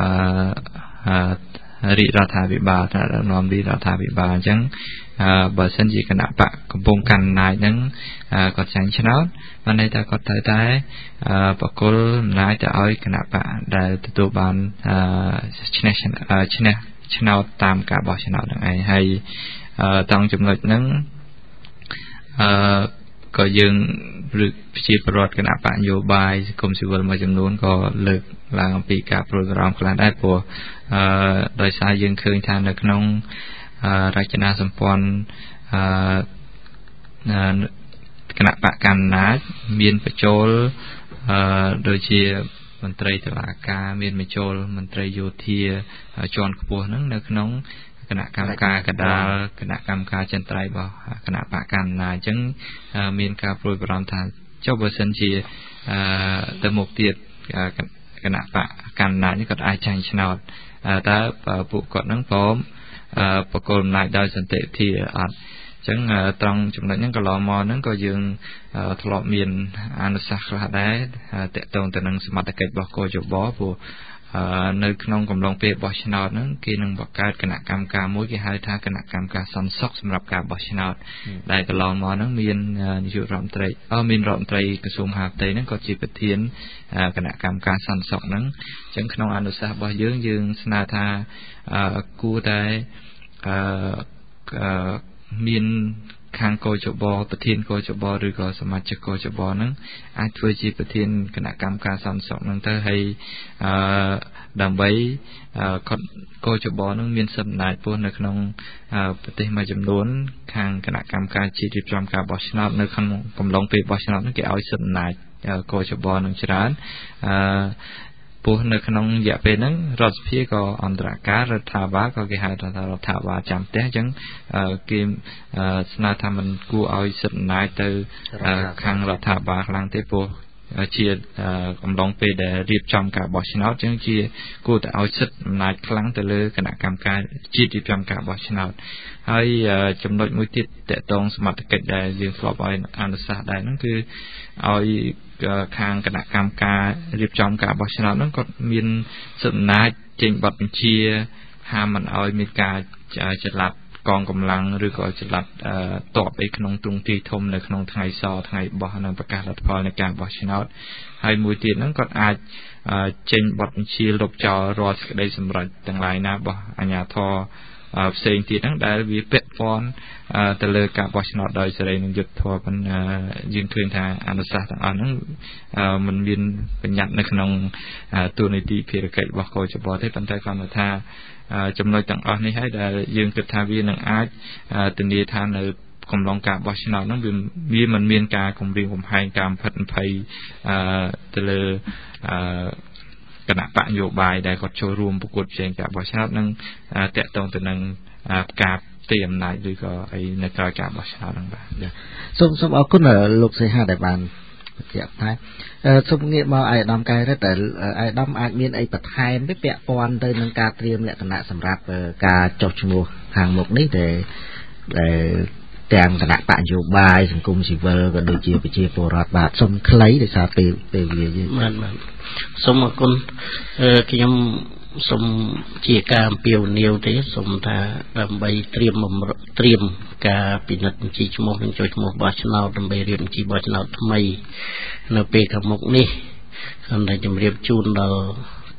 រាជរដ្ឋាភិបាលថាដឹកនាំរាជរដ្ឋាភិបាលអញ្ចឹងបើសិនជាគណៈបកកំពុងកាន់អំណាចហ្នឹងគាត់ចាញ់ឆ្នោតបានន័យថាគាត់ត្រូវតែបកគលអំណាចទៅឲ្យគណៈបកដែលទទួលបានឈ្នះឈ្នះឆ្នោតតាមការបោះឆ្នោតហ្នឹងឯងហើយត្រង់ចំណុចហ្នឹងអឺក៏យើងប្រជាពលរដ្ឋគណៈបកនយោបាយសង្គមស៊ីវិលមួយចំនួនក៏លើកឡើងអំពីការព្រួយបារម្ភខ្លះដែរព្រោះអឺដោយសារយើងឃើញថានៅក្នុងរចនាសម្ព័ន្ធអឺគណៈបកកណ្ដាលមានបញ្ចូលអឺដូចជាមន្ត្រីតុលាការមានបញ្ចូលមន្ត្រីយោធាជាន់ខ្ពស់ហ្នឹងនៅក្នុងគណៈកម្មការកណ្ដាលគណៈកម្មការចិន្ត្រៃយ៍របស់គណៈបកកណ្ដាលអញ្ចឹងមានការព្រួយបារម្ភថាចុះបើសិនជាទៅមុខទៀតគណៈបកកណ្ដាលនេះគាត់អាចចាញ់ឆ្នោតតើពួកគាត់នឹងព្រមបកគលអំណាចដោយសន្តិវិធីអត់អញ្ចឹងត្រង់ចំណុចហ្នឹងកន្លងមកហ្នឹងក៏យើងធ្លាប់មានអនុសាសន៍ខ្លះដែរតកតងទៅនឹងសមត្ថកិច្ចរបស់កោជបព្រោះនៅក្នុងកំឡុងពេលបោះឆ្នោតហ្នឹងគេនឹងបង្កើតគណៈកម្មការមួយគេហៅថាគណៈកម្មការសន្តិសុខសម្រាប់ការបោះឆ្នោតដែលកន្លងមកហ្នឹងមាននាយករដ្ឋមន្ត្រីអឺមានរដ្ឋមន្ត្រីក្រសួងមហាផ្ទៃហ្នឹងក៏ជាប្រធានគណៈកម្មការសន្តិសុខហ្នឹងអញ្ចឹងក្នុងអនុសាសន៍របស់យើងយើងស្នើថាគួរតែអឺមានខាងកោជបប្រធានកោជបឬក៏សមាជិកកោជបហ្នឹងអាចធ្វើជាប្រធានគណៈកម្មការសន្តិសុខហ្នឹងទៅហើយអឺដើម្បីកោជបហ្នឹងមានសិទ្ធិអំណាចពោះនៅក្នុងប្រទេសមួយចំនួនខាងគណៈកម្មការជាតិរៀបចំការបោះឆ្នោតនៅក្នុងកំឡុងពេលបោះឆ្នោតហ្នឹងគេឲ្យសិទ្ធិអំណាចកោជបហ្នឹងច្រើនអឺពោះនៅក្នុងរយៈពេលហ្នឹងរដ្ឋសភាក៏អន្តរការរដ្ឋាភិបាលក៏គេហៅថារដ្ឋាភិបាលចាំផ្ទះអញ្ចឹងគេស្នើថាมันគួរឲ្យសិទ្ធិអំណាចទៅខាងរដ្ឋាភិបាលខ្លាំងទេព្រោះជាកំឡុងពេលដែលរៀបចំការបោះឆ្នោតអញ្ចឹងជាគួរតែឲ្យសិទ្ធិអំណាចខ្លាំងទៅលើគណៈកម្មការជាតិរៀបចំការបោះឆ្នោតហើយចំណុចមួយទៀតតកតងសមត្ថកិច្ចដែលយើងធ្លាប់ឲ្យអនុសាសន៍ដែរហ្នឹងគឺឲ្យខាងគណៈកម្មការរៀបចំការបោះឆ្នោតហ្នឹងគាត់មានសិទ្ធិអំណាចចេញបទបញ្ជាហាមមិនឲ្យមានការចល័តកងកម្លាំងឬក៏ចល័តតបអីក្នុងទ្រង់ទ្រាយធំនៅក្នុងថ្ងៃសថ្ងៃបោះនិងប្រកាសលទ្ធផលនៃការបោះឆ្នោតហើយមួយទៀតហ្នឹងគាត់អាចចេញបទបញ្ជាលុបចោលរាល់សេចក្តីសម្រេចទាំងឡាយណារបស់អាជ្ញាធរផ្សេងទៀតហ្នឹងដែលវាពាក់ព័ន្ធទៅលើការបោះឆ្នោតដោយសេរីនិងយុត្តិធម៌ប៉ុន្តែយើងឃើញថាអនុសាសន៍ទាំងអស់ហ្នឹងมันមានបញ្ញត្តិនៅក្នុងទូនីតិភារកិច្ចរបស់កោជបទេប៉ុន្តែគាត់ថាចំណុចទាំងអស់នេះហើយដែលយើងគិតថាវានឹងអាចធានាថានៅកំឡុងការបោះឆ្នោតហ្នឹងវាវាមិនមានការគំរាមកំហែងការបំផិតបំភ័យទៅលើគណៈបកនយោបាយដែលគាត់ចូលរួមប្រកួតប្រជែងការបោះឆ្នោតនឹងតាក់ទងទៅនឹងការផ្ទេរអំណាចឬក៏អីនៅក្រៅការបោះឆ្នោតហ្នឹងបាទសូមសូមអរគុណលោកសីហាដែលបានបញ្ជាក់ថាសូមងាកមកអាយដាមកែរិទ្ធតែអាយដាមអាចមានអីបន្ថែមទេពាក់ព័ន្ធទៅនឹងការត្រៀមលក្ខណៈសម្រាប់ការចុះឈ្មោះខាងមុខនេះដែលដែលទាំងគណៈបកនយោបាយសង្គមស៊ីវិលក៏ដូចជាប្រជាពលរដ្ឋបាទសូមខ្លីដោយសារពេលពេលវាយើងបាទបាទសូមអរគុណខ្ញុំសូមជាការអំពាវនាវទេសូមថាដើម្បីត្រៀមត្រៀមការពិនិត្យបញ្ជីឈ្មោះនិងចុះឈ្មោះបោះឆ្នោតដើម្បីរៀបបញ្ជីបោះឆ្នោតថ្មីនៅពេលខាងមុខនេះខ្ញុំតែជម្រាបជូនដល់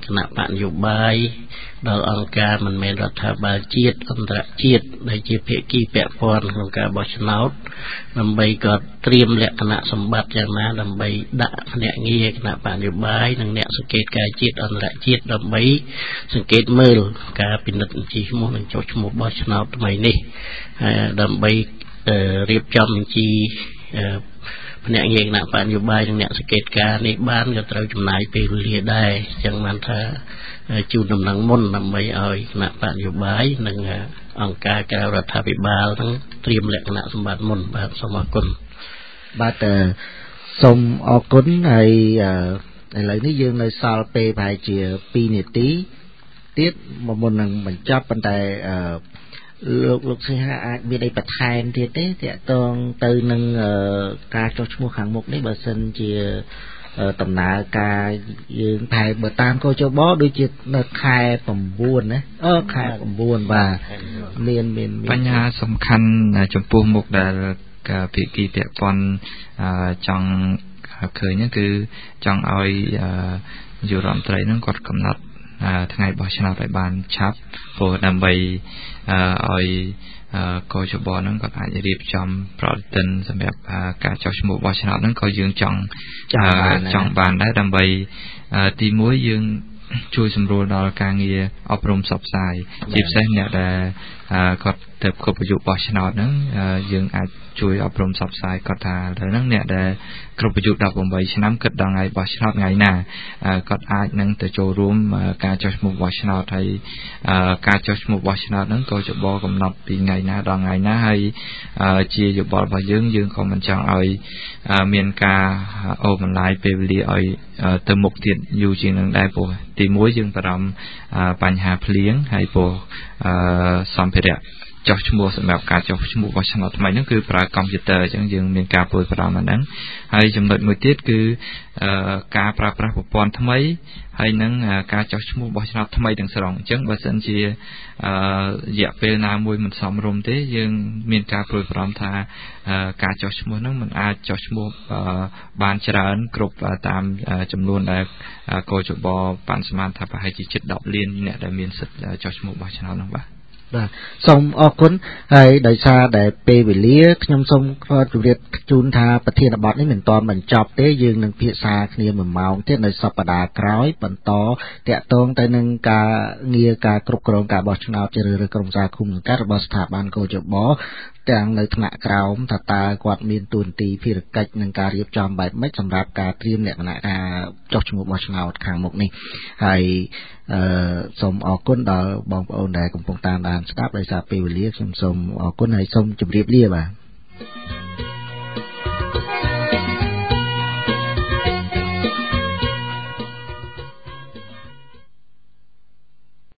គណៈបកនយោបាយដល់អង្គការមិនមែនរដ្ឋាភិបាលជាតិអន្តរជាតិដែលជាភាគីពាក់ព័ន្ធក្នុងការបោះឆ្នោតដើម្បីក៏ត្រៀមលក្ខណៈសម្បត្តិយ៉ាងណាដើម្បីដាក់ភ្នាក់ងារគណៈបកនយោបាយនិងអ្នកសង្កេតការជាតិអន្តរជាតិដើម្បីសង្កេតមើលការពិនិត្យបញ្ជីឈ្មោះនិងចុះឈ្មោះបោះឆ្នោតថ្មីនេះដើម្បីរៀបចំបញ្ជីភ្នាក់ងារគណៈបកនយោបាយនិងអ្នកសង្កេតការនេះបានក៏ត្រូវចំណាយពេលវេលាដែរអញ្ចឹងបានថាជូនដំណឹងមុនដើម្បីឲ្យគណៈបកនយោបាយនិងអង្គការក្រៅរដ្ឋាភិបាលនឹងត្រៀមលក្ខណៈសម្បត្តិមុនបាទសូមអរគុណបាទសូមអរគុណហើយឥឡូវនេះយើងនៅសល់ពេលប្រហែលជាពីរនាទីទៀតមុននឹងបញ្ចប់ប៉ុន្តែលោកលោកសីហាអាចមានអីបន្ថែមទៀតទេតាក់ទងទៅនឹងការចុះឈ្មោះខាងមុខនេះបើសិនជាដំណើរការយើងតែបើតាមកោចបដូចជានៅខែ9ណាអឺខែ9បាទមានមានបញ្ហាសំខាន់ចំពោះមុខដែលការភាគីពាក់ព័ន្ធចង់ឃើញហ្នឹងគឺចង់ឲ្យយុរដ្ឋមន្ត្រីហ្នឹងគាត់កំណត់ថ្ងៃបោះឆ្នោតឲ្យបានឆាប់ព្រោះដើម្បីឲ្យកោចបហ្នឹងគាត់អាចរៀបចំប្រតិទិនសម្រាប់ការចុះឈ្មោះបោះឆ្នោតហ្នឹងក៏យើងចង់ចង់បានដែរដើម្បីទីមួយយើងជួយសម្រួលដល់ការងារអប់រំផ្សព្វផ្សាយជាពិសេសអ្នកដែលគាត់ទៅគ្រប់អាយុបោះឆ្នោតហ្នឹងយើងអាចជួយអប់រំផ្សព្វផ្សាយគាត់ថាទៅហ្នឹងអ្នកដែលគ្រប់អាយុដប់ប្រាំបីឆ្នាំគិតដល់ថ្ងៃបោះឆ្នោតថ្ងៃណាគាត់អាចនឹងទៅចូលរួមការចុះឈ្មោះបោះឆ្នោតហើយការចុះឈ្មោះបោះឆ្នោតហ្នឹងក៏ច្បងកំណត់ពីថ្ងៃណាដល់ថ្ងៃណាហើយជាយោបល់របស់យើងយើងក៏មិនចង់ឲ្យមានការអូសបន្លាយពេលវេលាឲ្យទៅមុខទៀតយូរជាងនឹងដែរព្រោះទីមួយយើងបារម្ភបញ្ហាភ្លៀងហើយព្រោះសម្ភារៈចុះឈ្មោះសម្រាប់ការចុះឈ្មោះបោះឆ្នោតថ្មីហ្នឹងគឺប្រើកុំព្យូទ័រអញ្ចឹងយើងមានការព្រួយបារម្ភអាហ្នឹងហើយចំណុចមួយទៀតគឺការប្រើប្រាស់ប្រព័ន្ធថ្មីហើយនឹងការចុះឈ្មោះបោះឆ្នោតថ្មីទាំងស្រុងអញ្ចឹងបើសិនជារយៈពេលណាមួយមិនសមរម្យទេយើងមានការព្រួយបារម្ភថាការចុះឈ្មោះហ្នឹងមិនអាចចុះឈ្មោះបានច្រើនគ្រប់តាមចំនួនដែលកោចបប៉ាន់ស្មានថាប្រហែលជាជិតដប់លានអ្នកដែលមានសិទ្ធិចុះឈ្មោះបោះឆ្នោតហ្នឹងបាទបាទសូមអរគុណហើយដោយសារតែពេលវេលាខ្ញុំសូមខកជម្រាបជូនថាប្រធានបទនេះមិនទាន់បញ្ចប់ទេយើងនឹងពិភាក្សាគ្នាមួយម៉ោងទៀតនៅសប្តាហ៍ក្រោយបន្តតាក់ទងទៅនឹងការងារការគ្រប់គ្រងការបោះឆ្នោតជ្រើសរើសក្រុមសារឃុំសង្កាត់របស់ស្ថាប័នកោចបទាំងនៅថ្នាក់ក្រោមថាតើគាត់មានទួនាទីភារកិច្ចនឹងការរៀបចំបែបម៉េចសម្រាប់ការត្រៀមលក្ខណៈការចុះឈ្មោះបោះឆ្នោតខាងមុខនេះហើយអឺសូមអរគុណដល់បងប្អូនដែលកំពុងតាមដានស្ដាប់ដោយសារពេលវេលាខ្ញុំសូមអរគុណហើយសូមជម្រាបលាបាទ